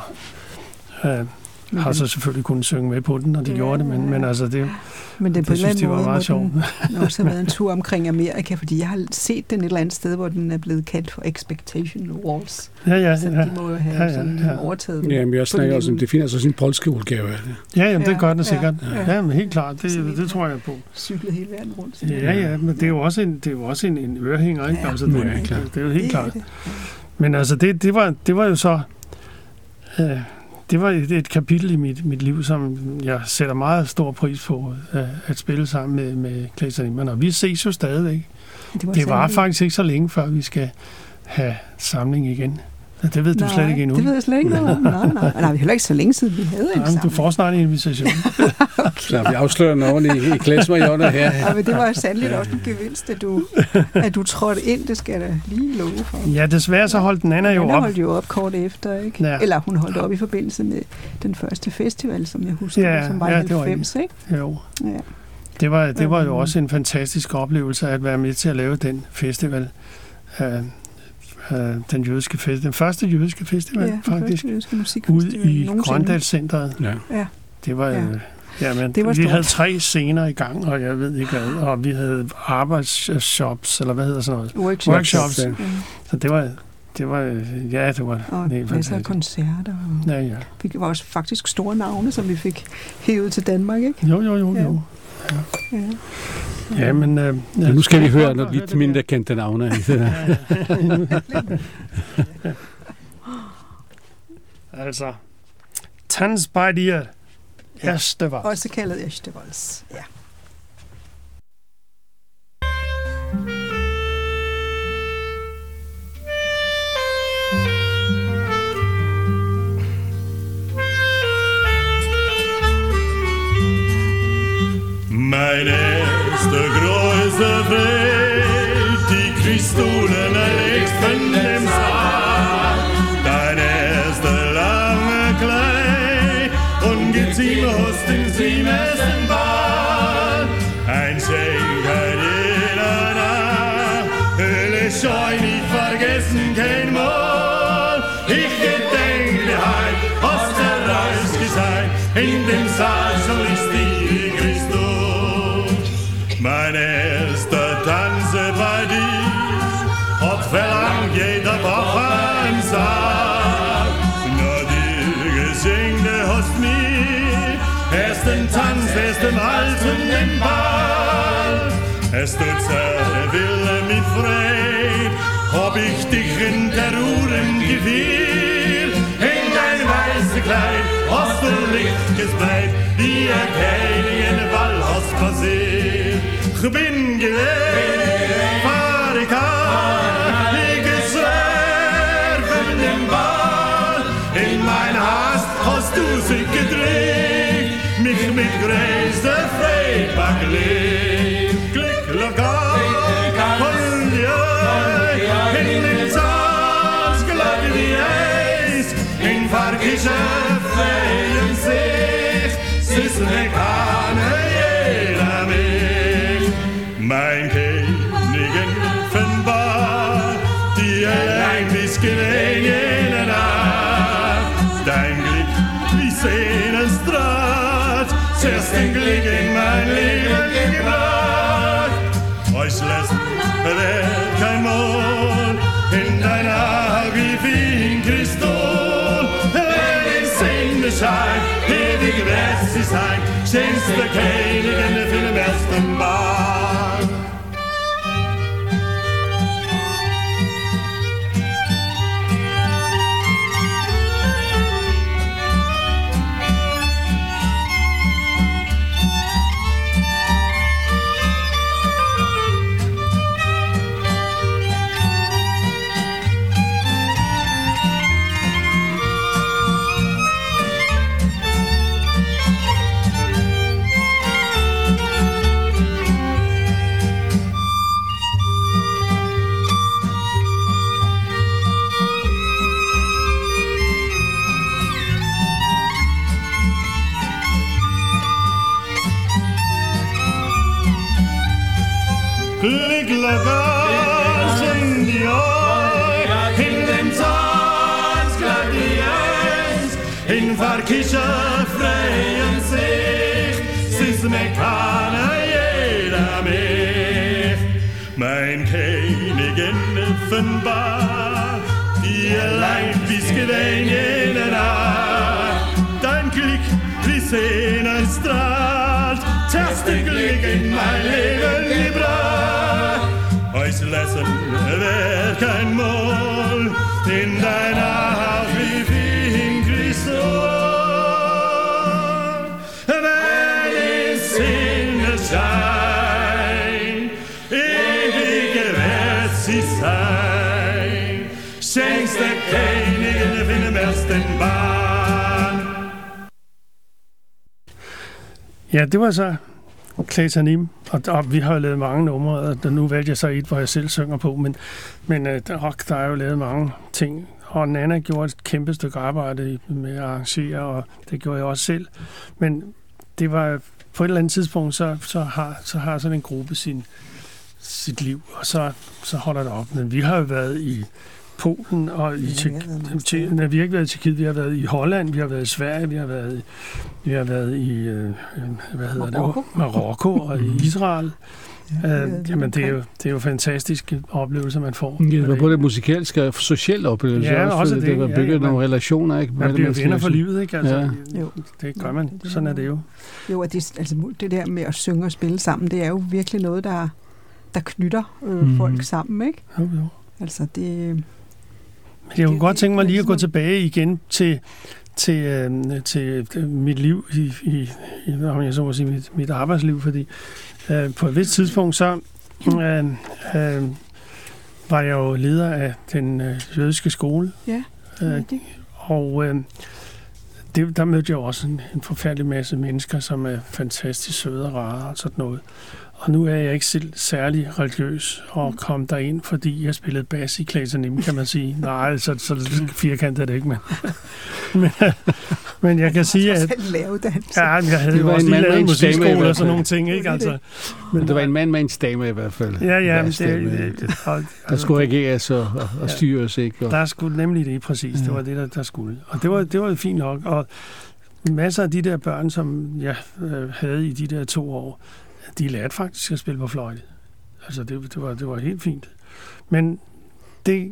Speaker 2: uh, har så selvfølgelig kunnet synge med på den, når de ja, gjorde det, men, men altså det,
Speaker 1: men det,
Speaker 2: det synes de var meget sjovt.
Speaker 1: Den også har været en tur omkring Amerika, fordi jeg har set den et eller andet sted, hvor den er blevet kaldt for Expectation Waltz.
Speaker 2: Ja, ja,
Speaker 1: så
Speaker 2: ja.
Speaker 1: de må jo have
Speaker 2: ja, ja,
Speaker 1: sådan
Speaker 2: ja.
Speaker 1: overtaget den.
Speaker 3: Ja, men jeg snakker også om, det findes også en polske udgave af det.
Speaker 2: Ja, jamen, det gør den sikkert.
Speaker 1: Ja,
Speaker 2: ja. ja men helt klart, det, det, det tror jeg på.
Speaker 1: Cyklet hele verden rundt.
Speaker 2: Ja, ja, men det er jo også en, det er jo også en, en ørehænger, ikke?
Speaker 1: Ja,
Speaker 2: altså, det,
Speaker 3: ja,
Speaker 2: det,
Speaker 3: klart.
Speaker 2: det er jo helt
Speaker 1: det
Speaker 2: klart.
Speaker 1: Er det.
Speaker 2: Men altså, det, det, var, det var jo så... Øh, det var et, et kapitel i mit, mit liv, som jeg sætter meget stor pris på, øh, at spille sammen med, med Clayton Nimmer. Og vi ses jo stadigvæk. Det var, det var faktisk ikke så længe, før vi skal have samling igen. Det ved du
Speaker 1: nej,
Speaker 2: slet ikke endnu.
Speaker 1: Det ved jeg slet ikke noget om. Nej, nej. Nej, vi heller ikke så længe siden, vi havde en samling.
Speaker 2: Du får snart en invitation.
Speaker 3: Okay. Så vi afslører nogen i, i klesmerhjørnet her.
Speaker 1: Ja, men det var sandelig også en gevinst, at du, at du trådte ind. Det skal jeg da lige love for.
Speaker 2: Ja, desværre så holdt den anden jo op.
Speaker 1: Den holdt jo op kort efter, ikke?
Speaker 2: Ja.
Speaker 1: Eller hun holdt op i forbindelse med den første festival, som jeg husker,
Speaker 2: ja,
Speaker 1: som var i
Speaker 2: ja,
Speaker 1: halvfems, ikke?
Speaker 2: Jo.
Speaker 1: Ja.
Speaker 2: Det var, det var jo også en fantastisk oplevelse at være med til at lave den festival. Uh, uh, den jødiske festival. Den første jødiske festival,
Speaker 1: ja,
Speaker 2: faktisk.
Speaker 1: Jødiske
Speaker 2: ude i Grøndalscenteret.
Speaker 3: Ja.
Speaker 1: ja.
Speaker 2: Det var... Ja. Jamen,
Speaker 1: det var
Speaker 2: vi
Speaker 1: stort.
Speaker 2: havde tre scener i gang, og jeg ved ikke hvad, og vi havde arbejdsshops, eller hvad hedder sådan noget?
Speaker 1: Workshops.
Speaker 2: Workshops.
Speaker 1: Ja.
Speaker 2: Så det var, det var, ja, det var
Speaker 1: og
Speaker 2: helt
Speaker 1: masser af koncerter. Og
Speaker 2: ja, ja.
Speaker 1: Vi var også faktisk store navne, som vi fik hævet til Danmark, ikke?
Speaker 2: Jo, jo, jo,
Speaker 1: ja.
Speaker 2: jo.
Speaker 1: Ja. Ja.
Speaker 2: Ja, men... Øh,
Speaker 3: ja, nu skal vi høre noget lidt mindre kendte navne.
Speaker 2: Altså, Tanz bei dir. Erste Vals.
Speaker 1: Også kaldet Erste Vals, ja.
Speaker 6: Mein erster großer Welt, die Kristolen erlegt von dem Saal. Dein erster lange Kleid, ungeziemer Hust in siebesten Ball. Ein Schenker jeder Nacht, will ich euch nicht vergessen, kein Mal. Ich gedenke heim, aus der Reis gesagt, in dem Saal soll ich die Christus. Mein erster Tanze bei dir hat verlangt jeder Woche im Saal. Nur dir gesungen hast mir ersten Tanz, ersten alten den Ball. Es tut sehr Wille mit Freude, hab ich dich in der Uhren gewählt. In dein weißes Kleid hast du Licht gespreit, wie ein König in den Ball hast passiert. Ich bin gewählt, fahr ich an, ich gezwerg von dem Ball. In mein Hast hast du sich gedreht, mich mit größter Freude beglückt. Glück, lokal, und ja, in den Tanz glatt wie Eis, in Vergische freien sich, es ist ne Kanne jeder mich. Mein König festen Glück in mein Leben gebracht. Euch lassen wird kein Mond in deiner Augen wie in Kristall. Wenn ich sehne Schein, ewig wird sie sein, schönste Königin für den ersten Mal. Glücklich sind die euch in dem Tanzgladiens, in Verkische freien sich, siehst mir keiner jeder mich. Mein Königin offenbar, die allein bis gewähnt in der Nacht, dein Glück wie Sehne strahlt, das Glück in mein Leben gebracht. Euch lassen wird kein Mond in deiner Haut wie in Kristall. Wenn ich Sinne schein, ewig wird sie sein, schenkst der Königin in dem ersten Bahn.
Speaker 2: Ja, det var så Clayton Nim, og, og vi har jo lavet mange numre, og nu valgte jeg så et, hvor jeg selv synger på, men, men uh, rock, der er jo lavet mange ting, og Nana gjorde et kæmpe stykke arbejde med at arrangere, og det gjorde jeg også selv, men det var på et eller andet tidspunkt, så, så, har, så har sådan en gruppe sin, sit liv, og så, så holder det op. Men vi har jo været i Polen og i Tjekkiet. Vi har ikke været i Tjekkiet, vi har været i Holland, vi har været i Sverige, vi har været, vi har været i øh, hvad hedder Marokko. det? Marokko og i Israel. Ja, uh, jamen, det er, jo, det er jo fantastiske oplevelser, man får.
Speaker 3: Ja, det var både musikalske og sociale oplevelser.
Speaker 2: Ja,
Speaker 3: også,
Speaker 2: også det.
Speaker 3: Det var bygget
Speaker 2: ja,
Speaker 3: nogle relationer. Ikke?
Speaker 2: Man bliver venner for livet, ikke? Altså,
Speaker 3: ja.
Speaker 1: Jo.
Speaker 2: Det gør man. Sådan er det jo.
Speaker 1: Jo, og det, altså, det der med at synge og spille sammen, det er jo virkelig noget, der, der knytter øh, mm. folk sammen, ikke?
Speaker 2: Jo, jo.
Speaker 1: Altså, det...
Speaker 2: Jeg kunne godt tænke mig lige at gå tilbage igen til, til, øh, til mit liv, i, i, i, om jeg så må sige, mit, mit arbejdsliv, fordi øh, på et vist tidspunkt, så øh, øh, var jeg jo leder af den øh, jødiske skole.
Speaker 1: Ja,
Speaker 2: øh, og øh, det, der mødte jeg også en, en forfærdelig masse mennesker, som er fantastisk søde og rare og sådan noget. Og nu er jeg ikke selv særlig religiøs og kom derind, fordi jeg spillede bas i Clayton Nim, kan man sige. Nej, så, så firkantet er det ikke, men, men, men jeg kan sige, at... Ja, jeg havde jo også lige lavet musikskole og sådan nogle ting, ikke? Altså,
Speaker 3: men det var en mand med en stemme i hvert fald.
Speaker 2: Ja, ja, men det... det og,
Speaker 3: der skulle reageres og, og, og styres, ikke? Og,
Speaker 2: der skulle nemlig det, præcis. Det var det, der, der skulle. Og det var, det var fint nok. Og masser af de der børn, som jeg øh, havde i de der to år, de lærte faktisk at spille på fløjte. Altså, det, det, var, det var helt fint. Men det,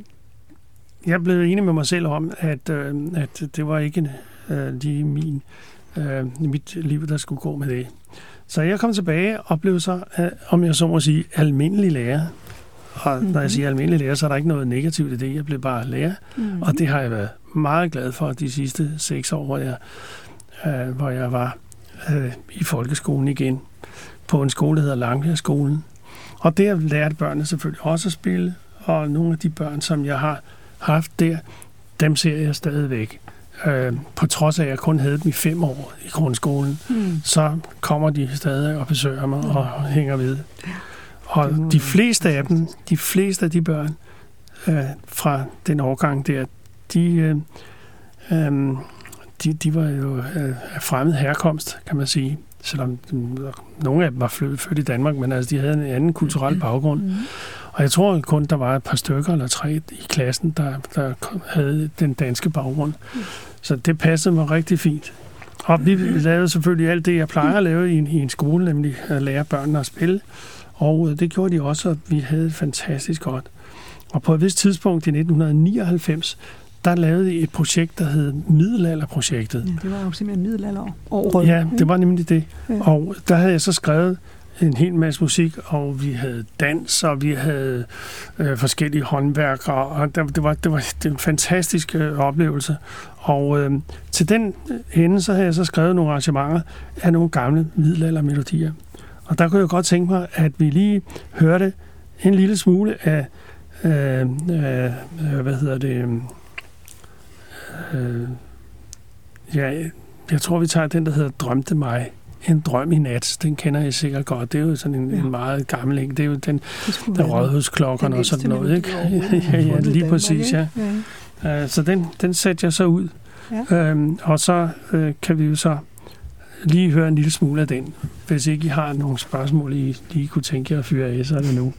Speaker 2: jeg blev enig med mig selv om, at, øh, at det var ikke øh, lige min, øh, mit liv, der skulle gå med det. Så jeg kom tilbage og blev så, øh, om jeg så må sige, almindelig lærer. Og mm-hmm. når jeg siger almindelig lærer, så er der ikke noget negativt i det. Jeg blev bare lærer. Mm-hmm. Og det har jeg været meget glad for de sidste seks år, hvor jeg, øh, hvor jeg var øh, i folkeskolen igen. På en skole, der hedder Langbjergskolen. Og der lærte børnene selvfølgelig også at spille, og nogle af de børn, som jeg har haft der, dem ser jeg stadigvæk. Øh, på trods af, at jeg kun havde dem i fem år i grundskolen, mm. så kommer de stadig og besøger mig mm. og hænger ved. Og de fleste af dem, de fleste af de børn øh, fra den årgang der, de, øh, øh, de, de var jo øh, af fremmed herkomst, kan man sige. Selvom nogle af dem var født i Danmark, men altså, de havde en anden kulturel baggrund. Mm. Og jeg tror kun, der var et par stykker eller tre i klassen, der, der havde den danske baggrund. Mm. Så det passede mig rigtig fint. Og vi lavede selvfølgelig alt det, jeg plejer at lave i en, i en skole, nemlig at lære børnene at spille. Og det gjorde de også, og vi havde det fantastisk godt. Og på et vist tidspunkt i nitten nioghalvfems, der lavede de et projekt, der hed Middelalderprojektet.
Speaker 1: Ja, det var jo simpelthen middelalderåret.
Speaker 2: Ja, det var nemlig det.
Speaker 1: Ja.
Speaker 2: Og der havde jeg så skrevet en hel masse musik, og vi havde dans, og vi havde øh, forskellige håndværkere, og der, det, var, det, var, det var en fantastisk øh, oplevelse. Og øh, til den ende, så havde jeg så skrevet nogle arrangementer af nogle gamle middelaldermelodier. Og der kunne jeg godt tænke mig, at vi lige hørte en lille smule af, øh, øh, hvad hedder det, øh, ja, jeg tror, vi tager den, der hedder Drømte mig. En drøm i nat, den kender jeg sikkert godt. Det er jo sådan en, ja. en meget gammel en. Det er jo den, der rådhusklokkerne og sådan noget, ikke? ja, ja, lige præcis, ja. ja. Uh, så den, den sætter jeg så ud. Ja. Um, og så uh, kan vi jo så lige høre en lille smule af den. Hvis ikke I har nogle spørgsmål, I lige kunne tænke jer at fyre af, så er det nu.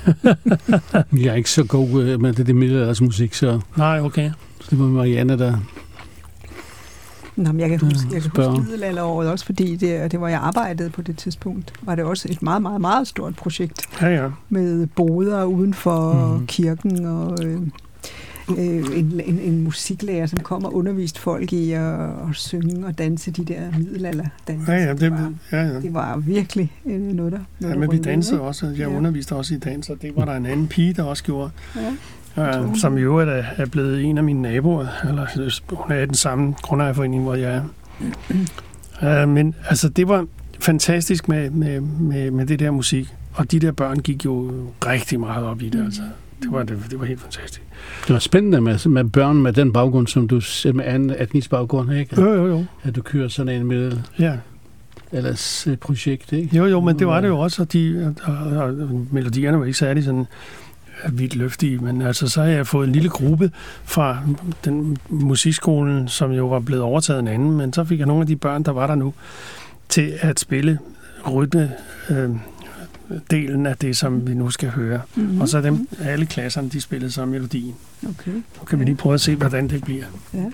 Speaker 3: Jeg er ikke så god med det, det middelaldersmusik, så...
Speaker 2: Nej, okay.
Speaker 3: Så det var Marianne, der...
Speaker 1: Nå, men jeg kan huske, jeg kan huske middelalderåret også, fordi det, det var jeg arbejdede på det tidspunkt. Var det også et meget, meget, meget stort projekt.
Speaker 2: Ja, ja.
Speaker 1: Med boder uden for mm. kirken og øh, øh, en, en, en musiklærer, som kom og underviste folk i at, at synge og danse de der middelalderdanser.
Speaker 2: Ja, ja, det,
Speaker 1: det, var,
Speaker 2: ja, ja.
Speaker 1: det var virkelig øh, noget, der noget,
Speaker 2: Ja, men
Speaker 1: der
Speaker 2: vi dansede
Speaker 1: med,
Speaker 2: også. Jeg
Speaker 1: ja.
Speaker 2: underviste også i dans, og det var der en anden pige, der også gjorde.
Speaker 1: Ja.
Speaker 2: Uh, som jo er, er blevet en af mine naboer, eller hun er i den samme grundejerforening, hvor jeg er. Uh, men altså, det var fantastisk med, med, med, med det der musik, og de der børn gik jo rigtig meget op i det, altså. Det var, det, det var helt fantastisk.
Speaker 3: Det var spændende med, med børn med den baggrund, som du med anden etnisk baggrund, ikke?
Speaker 2: Jo, jo, jo.
Speaker 3: At du kører sådan en med
Speaker 2: ja.
Speaker 3: ellers projekt, ikke?
Speaker 2: Jo, jo, men det var det jo også, og, de, og, og, og melodierne var ikke særlig sådan vidt løftige, men altså så har jeg fået en lille gruppe fra den musikskolen, som jo var blevet overtaget en anden, men så fik jeg nogle af de børn, der var der nu, til at spille rytme øh, delen af det, som vi nu skal høre. Mm-hmm. Og så dem, alle klasserne, de spillede så melodien.
Speaker 1: Okay.
Speaker 2: Nu kan vi lige prøve at se, hvordan det bliver.
Speaker 1: Ja.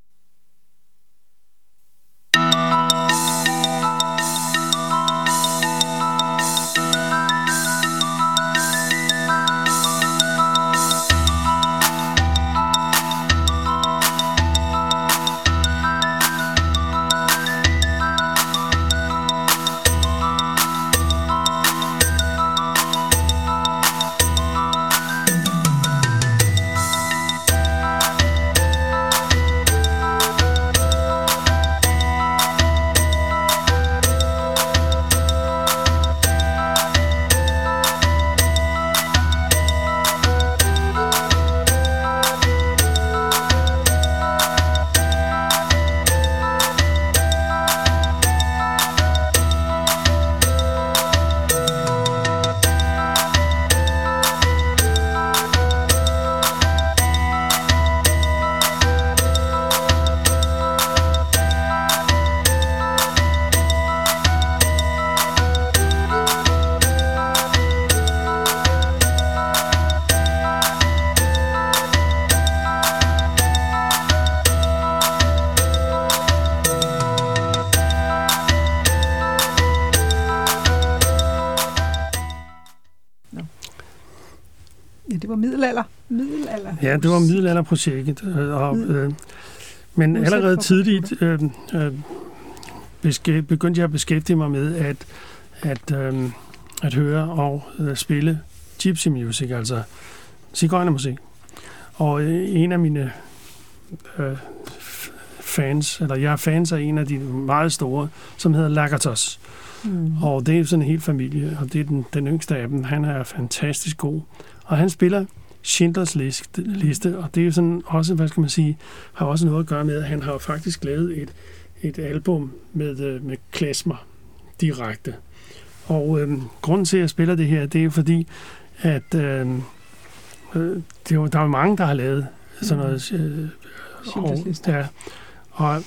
Speaker 1: middelalder. middelalder.
Speaker 2: Ja, det var middelalderprojektet. Og, øh, men allerede tidligt øh, øh, beske, begyndte jeg at beskæftige mig med at, at, øh, at høre og øh, spille gypsy music, altså sigøjnermusik. Og øh, en af mine øh, fans, eller jeg er fans af en af de meget store, som hedder Lagatos. Mm. Og det er sådan en hel familie, og det er den, den yngste af dem. Han er fantastisk god. Og han spiller Schindlers Liste, og det er jo sådan også, hvad skal man sige, har også noget at gøre med, at han har faktisk lavet et, et album med, med klezmer direkte. Og øh, grunden til, at jeg spiller det her, det er jo fordi, at øh, det er jo, der er mange, der har lavet sådan noget. Øh, og, ja, og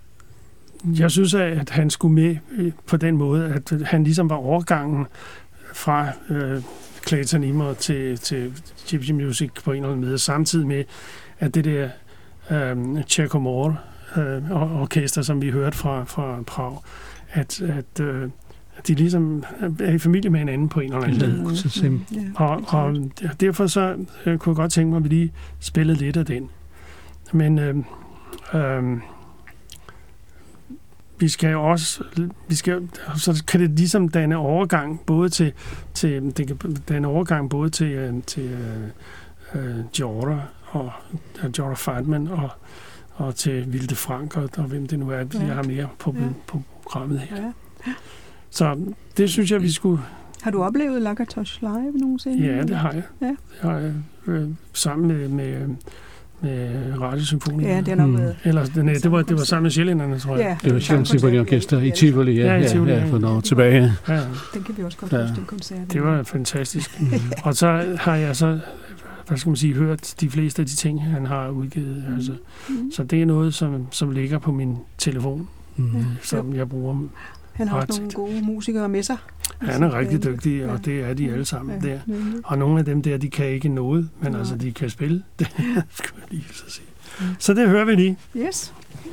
Speaker 2: jeg synes, at han skulle med på den måde, at han ligesom var overgangen fra øh, Clayton Imre til, til gypsy music på en eller anden måde, samtidig med, at det der øh, Checo Moore øh, orkester, som vi hørte fra, fra Prag, at, at øh, de ligesom er i familie med hinanden på en eller anden måde.
Speaker 3: Mm.
Speaker 2: Og, og derfor så øh, kunne jeg godt tænke mig, at vi lige spillede lidt af den. Men øh, øh, vi skal jo også, vi skal, så kan det ligesom danne overgang både til, til det kan danne overgang både til, til uh, uh, Jorda og uh, Jorda Feidman og, og til Vilde Frank og, og hvem det nu er, ja. Jeg har mere på, ja. på programmet her. Ja. Ja. Så det synes jeg, vi skulle...
Speaker 1: Har du oplevet Lakatosh live nogensinde?
Speaker 2: Ja, det har jeg. Ja. Det har jeg øh, sammen med... med med Radiosymfonien.
Speaker 1: Ja, det er nok
Speaker 2: mm. Eller, nej, det var, det var sammen med Sjællænderne, tror jeg.
Speaker 3: Ja, det var Sjællands Symfoniorkester i Tivoli, ja, ja, ja, ja, for noget tilbage. Ja.
Speaker 1: Den kan vi også godt huske, den koncert.
Speaker 2: Det var fantastisk. Mm. Og så har jeg så, hvad skal man sige, hørt de fleste af de ting, han har udgivet. Mm. Altså. Mm. Så det er noget, som, som ligger på min telefon, mm. som jo. jeg bruger.
Speaker 1: Han har også nogle gode musikere med sig.
Speaker 2: Han er rigtig dygtig, og det er de alle sammen ja, der. Og nogle af dem der, de kan ikke noget, men Nej. altså, de kan spille. Det skal jeg lige så sige. Mm. Så det hører vi lige.
Speaker 1: Yes.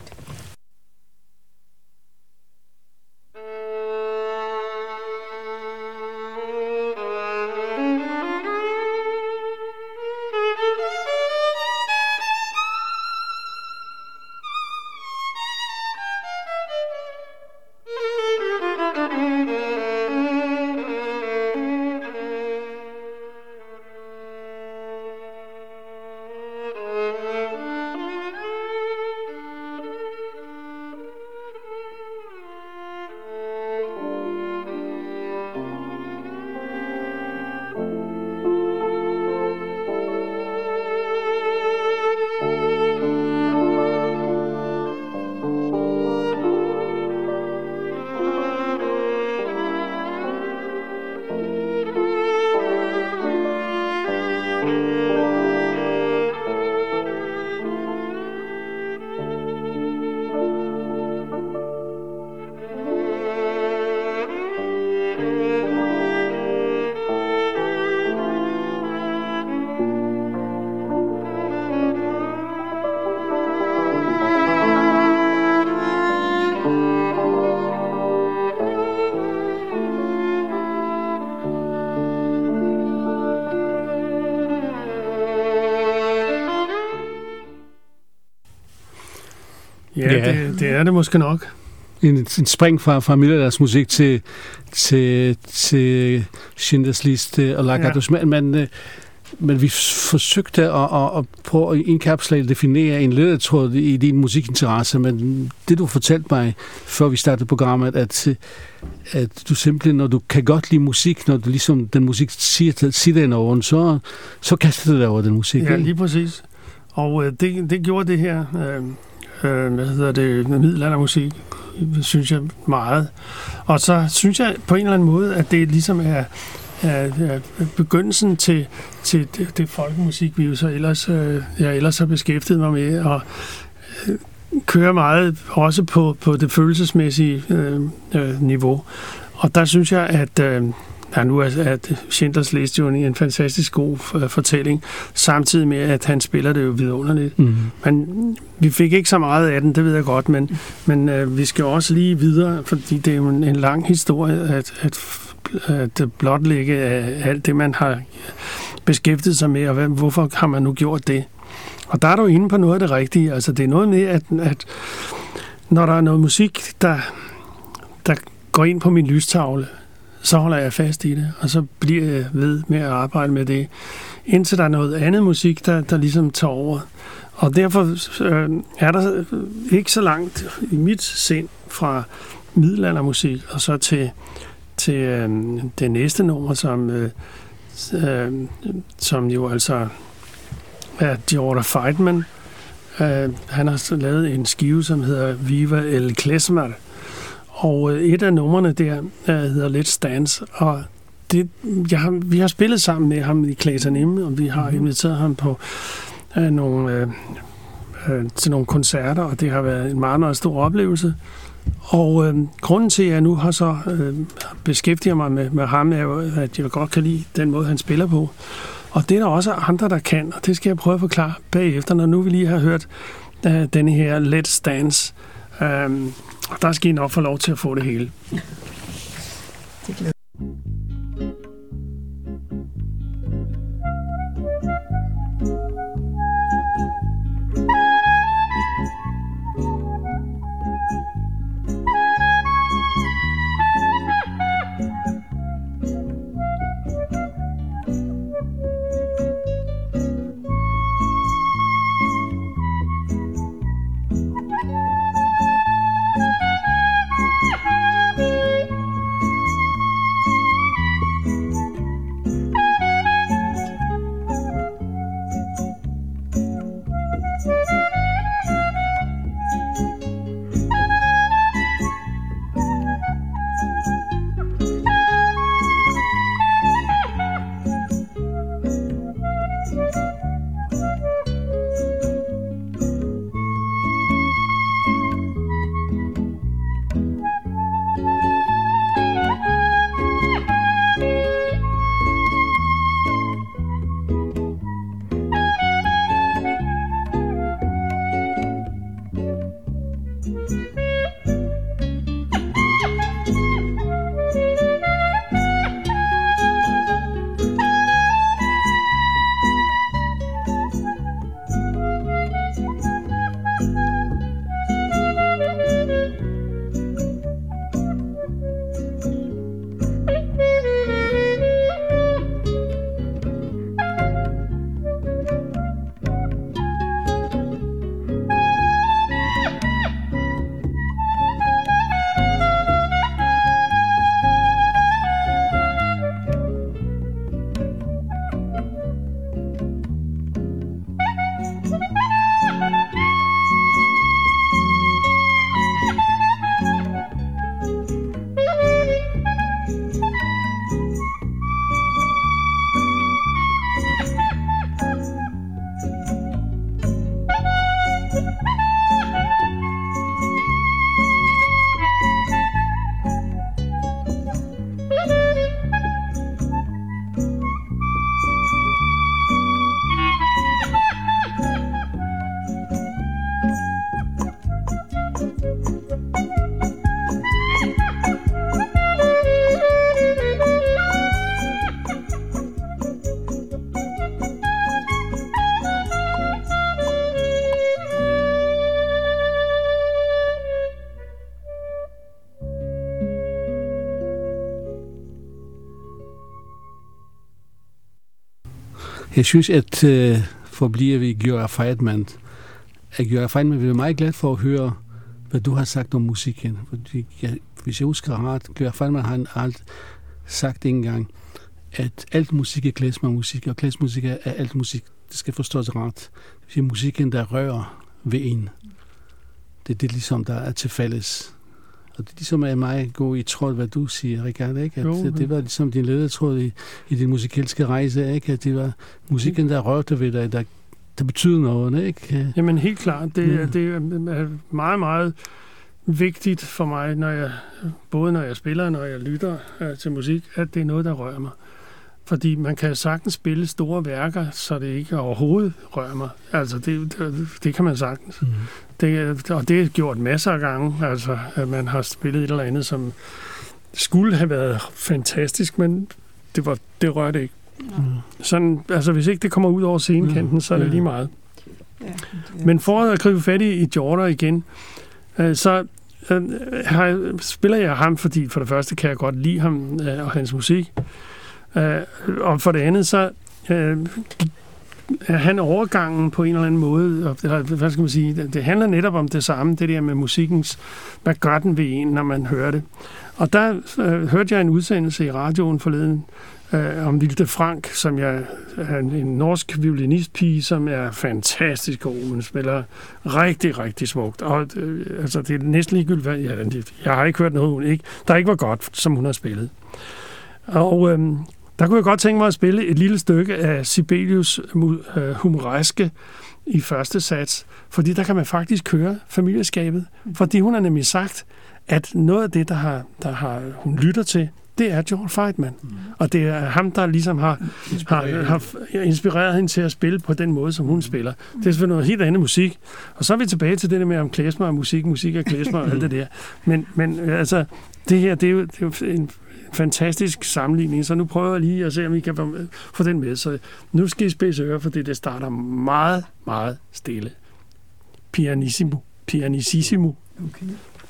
Speaker 2: Ja, ja. Det, det er det måske nok.
Speaker 3: En, en spring fra, fra Millers musik til, til, til Schindlers Liste og Lakatosh. Ja. Men, men, men vi forsøgte at, at, at prøve at indkapsle og definere en ledetråd i din musikinteresse, men det du fortalte mig, før vi startede programmet, at, at du simpelthen, når du kan godt lide musik, når du ligesom den musik siger, siger den over, så, så kaster du dig over den musik.
Speaker 2: Ja, lige præcis. Og øh, det, det gjorde det her... Øh Øh, hvad hedder det, middelaldermusik, synes jeg meget. Og så synes jeg på en eller anden måde, at det ligesom er, er, er begyndelsen til, til det, det folkemusik, vi jo så ellers, øh, jeg ellers har beskæftiget mig med, og øh, kører meget også på, på det følelsesmæssige øh, øh, niveau. Og der synes jeg, at øh, ja, nu er at Schindlers Liste jo en fantastisk god fortælling, samtidig med, at han spiller det jo vidunderligt. Mm. Men vi fik ikke så meget af den, det ved jeg godt, men, men øh, vi skal også lige videre, fordi det er jo en, en lang historie at, at, at blotlægge af alt det, man har beskæftiget sig med, og hvad, hvorfor har man nu gjort det. Og der er du inde på noget af det rigtige. Altså, det er noget med, at, at når der er noget musik, der, der går ind på min lystavle, så holder jeg fast i det, og så bliver jeg ved med at arbejde med det, indtil der er noget andet musik, der, der ligesom tager over. Og derfor øh, er der ikke så langt i mit sind fra middelaldermusik, og så til, til øh, det næste nummer, som, øh, øh, som jo altså er Jorda Feidman. Øh, han har lavet en skive, som hedder Viva el Klezmer. Og et af numrene der uh, hedder Let's Dance, og det, jeg har, vi har spillet sammen med ham i Klæsernim, og vi har inviteret ham på uh, nogle, uh, uh, til nogle koncerter, og det har været en meget, meget stor oplevelse. Og uh, grunden til, at jeg nu har så uh, beskæftiget mig med, med ham, er jo, at jeg godt kan lide den måde, han spiller på. Og det er der også andre, der kan, og det skal jeg prøve at forklare bagefter, når nu vi lige har hørt uh, denne her Let's Dance. Um, og der skal I nok få lov til at få det hele.
Speaker 1: Det glæder.
Speaker 3: Jeg synes, at uh, forbliver vi Gjør Feidman. At Gjør Feidman, vi er meget glad for at høre, hvad du har sagt om musikken. Fordi, jeg, hvis jeg husker ret, Gjør Feidman har alt sagt engang, at alt musik er klezmermusik, og klezmusik er alt musik. Det skal forstås ret. Det er musikken, der rører ved en. Det er det, ligesom, der er til fælles. Og det ligesom er meget god i tråd, hvad du siger, Richard, ikke? At jo, det, det var ligesom din ledetråd i, i din musikalske rejse, ikke? At det var musikken, der rørte ved dig, der, der betyder noget, ikke?
Speaker 2: Jamen helt klart. Det, ja. det er meget, meget vigtigt for mig, når jeg, både når jeg spiller og når jeg lytter uh, til musik, at det er noget, der rører mig. Fordi man kan sagtens spille store værker, så det ikke overhovedet rører mig. Altså, det, det, det kan man sagtens. Mm. Det, og det er gjort masser af gange. Altså, at man har spillet et eller andet, som skulle have været fantastisk, men det, var, det rørte ikke. Mm. Sådan, altså, hvis ikke det kommer ud over scenekanten, mm. så er det lige meget. Ja, det men for at gribe fat i Jorder igen, øh, så øh, her, spiller jeg ham, fordi for det første kan jeg godt lide ham øh, og hans musik. Uh, og for det andet, så uh, er han overgangen på en eller anden måde, og, eller, hvad skal man sige, det, det handler netop om det samme, det der med musikkens, hvad gør den ved en, når man hører det. Og der uh, hørte jeg en udsendelse i radioen forleden uh, om Vilde Frank, som jeg er en, en norsk violinistpige, som er fantastisk god, hun spiller rigtig, rigtig smukt. Og uh, altså, det er næsten ligegyldigt, hvad ja, jeg har ikke hørt noget, hun ikke, der ikke var godt, som hun har spillet. Og øhm, der kunne jeg godt tænke mig at spille et lille stykke af Sibelius øh, humoreske i første sats, fordi der kan man faktisk høre familieskabet, fordi hun har nemlig sagt, at noget af det, der, har, der har, hun lytter til, det er George Feidman. Mm. Og det er ham, der ligesom har inspireret. Har, har inspireret hende til at spille på den måde, som hun mm. spiller. Det er selvfølgelig noget helt andet musik. Og så er vi tilbage til det der med om klezmer og musik, musik og klezmer og alt det der. Men, men altså, det her, det er jo, det er jo en fantastisk sammenligning, så nu prøver jeg lige at se, om I kan få den med. Så nu skal I spidse ører, fordi det starter meget, meget stille. Pianissimo. Pianissimo. Okay.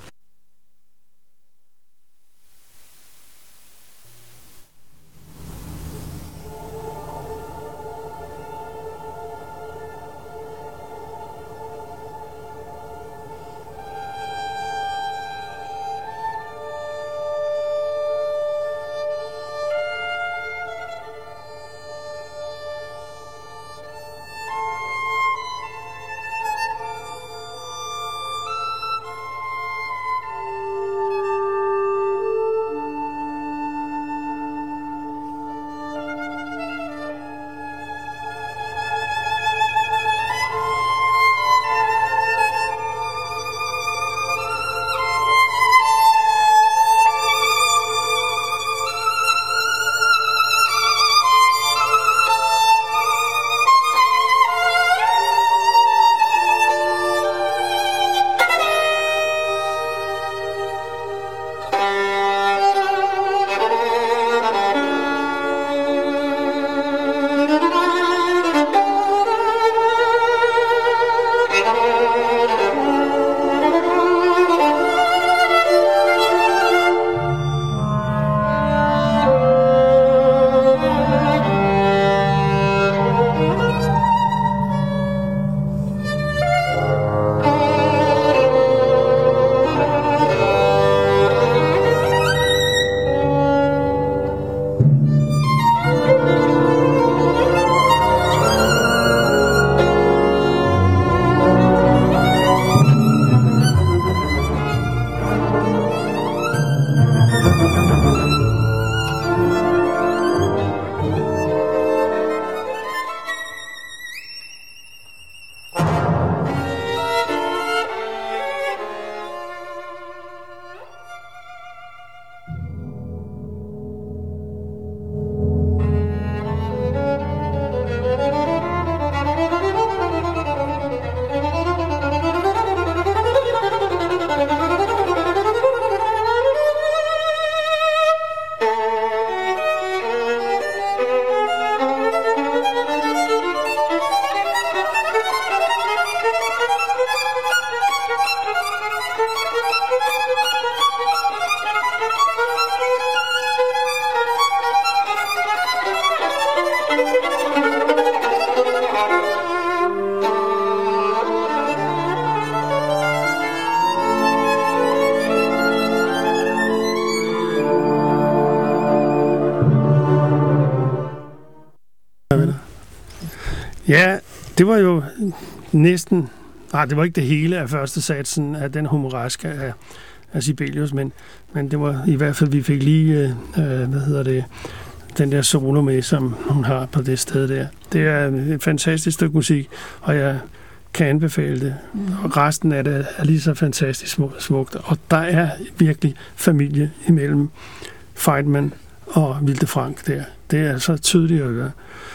Speaker 2: Ja, det var jo næsten... Nej, det var ikke det hele af første satsen af den humoraske af, af Sibelius, men, men det var i hvert fald, vi fik lige, øh, hvad hedder det, den der solo med, som hun har på det sted der. Det er et fantastisk stykke musik, og jeg kan anbefale det. Og resten af det er lige så fantastisk smukt, og der er virkelig familie imellem Feidman og Vilde Frank der. Det er så tydeligt at høre.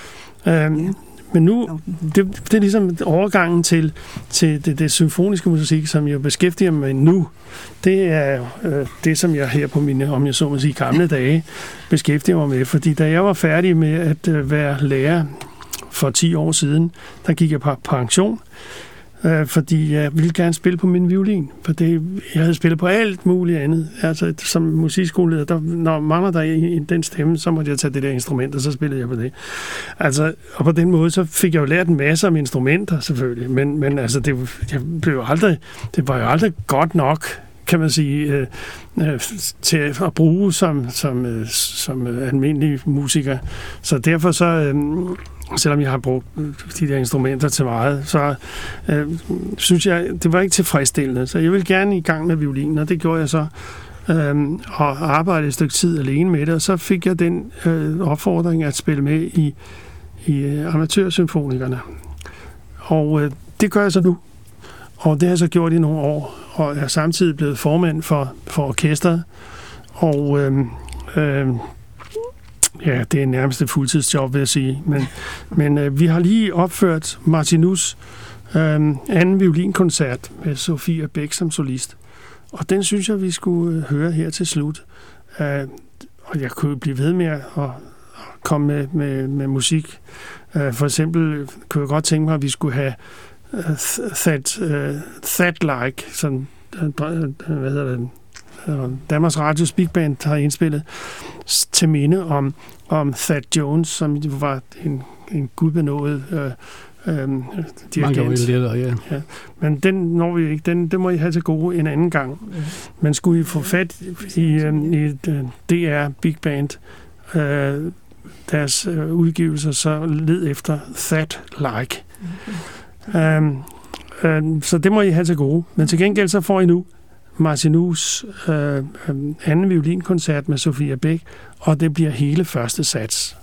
Speaker 2: Um, ja. Men nu, det, det er ligesom overgangen til, til det, det symfoniske musik, som jeg beskæftiger mig med nu. Det er øh, det, som jeg her på mine, om jeg så må sige, gamle dage beskæftiger mig med. Fordi da jeg var færdig med at øh, være lærer for ti år siden, der gik jeg på pension, øh, fordi jeg ville gerne spille på min violin. For det, jeg havde spillet på alt muligt andet. Altså som musikskoleleder, der, når mangler der i, i den stemme, så måtte jeg tage det der instrument, og så spillede jeg på det. Altså, og på den måde, så fik jeg jo lært en masse om instrumenter, selvfølgelig. Men, men altså, det, jeg blev aldrig, det var jo aldrig godt nok, kan man sige, øh, øh, til at bruge som, som, øh, som øh, almindelig musiker. Så derfor så... Øh, selvom jeg har brugt de der instrumenter til meget, så øh, synes jeg, det var ikke tilfredsstillende. Så jeg ville gerne i gang med violinen, og det gjorde jeg så. Øh, og arbejdede et stykke tid alene med det, og så fik jeg den øh, opfordring at spille med i, i øh, amatørsymfonikerne. Og øh, det gør jeg så nu. Og det har jeg så gjort i nogle år, og jeg er samtidig blevet formand for, for orkestret. Og øh, øh, ja, det er nærmest et fuldtidsjob, vil jeg sige. Men, men øh, vi har lige opført Martinus øh, anden violinkoncert med Sofia Bæk som solist. Og den synes jeg, vi skulle høre her til slut. Uh, og jeg kunne blive ved med at komme med, med, med musik. Uh, for eksempel kunne jeg godt tænke mig, at vi skulle have uh, that, uh, That-like, sådan, uh, hvad hedder det, uh, Danmarks Radios Big Band har indspillet til minde om, om Thad Jones, som var en, en gudbenået uh, Øhm, dirigent.
Speaker 3: Leder, ja.
Speaker 2: Ja. Men den når vi ikke. Den, den må I have til gode en anden gang. Mm. Men skulle I få fat i, øhm, i et uh, D R Big Band, øh, deres øh, udgivelser, så led efter That Like. Mm. Øhm, øh, så det må I have til gode. Men til gengæld så får I nu Martinus øh, anden violinkoncert med Sofia Bæk, og det bliver hele første sats.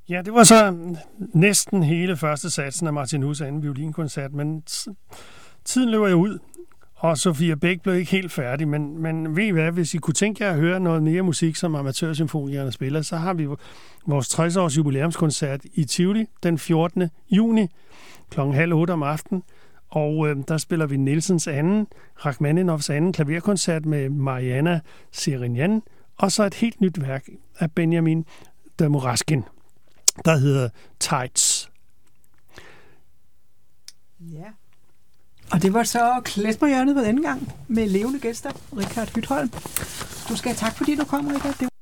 Speaker 2: Ja, det var så næsten hele første satsen af Martin Hus' anden violinkoncert, men t- tiden løber jo ud, og Sofia Bæk blev ikke helt færdig, men, men ved I hvad, hvis I kunne tænke jer at høre noget mere musik, som amatørsymfonikerne spiller, så har vi vores tres-års jubilæumskoncert i Tivoli den fjortende juni klokken halv otte om aftenen, og øh, der spiller vi Nielsens anden, Rachmaninovs anden klaverkoncert med Mariana Serinian, og så et helt nyt værk af Benjamin de Muraskin, der hedder Tights.
Speaker 1: Ja. Og det var så Klesmerhjørnet på denne gang med levende gæster, Richard Hytholm. Du skal have tak, fordi du kom, Richard. Det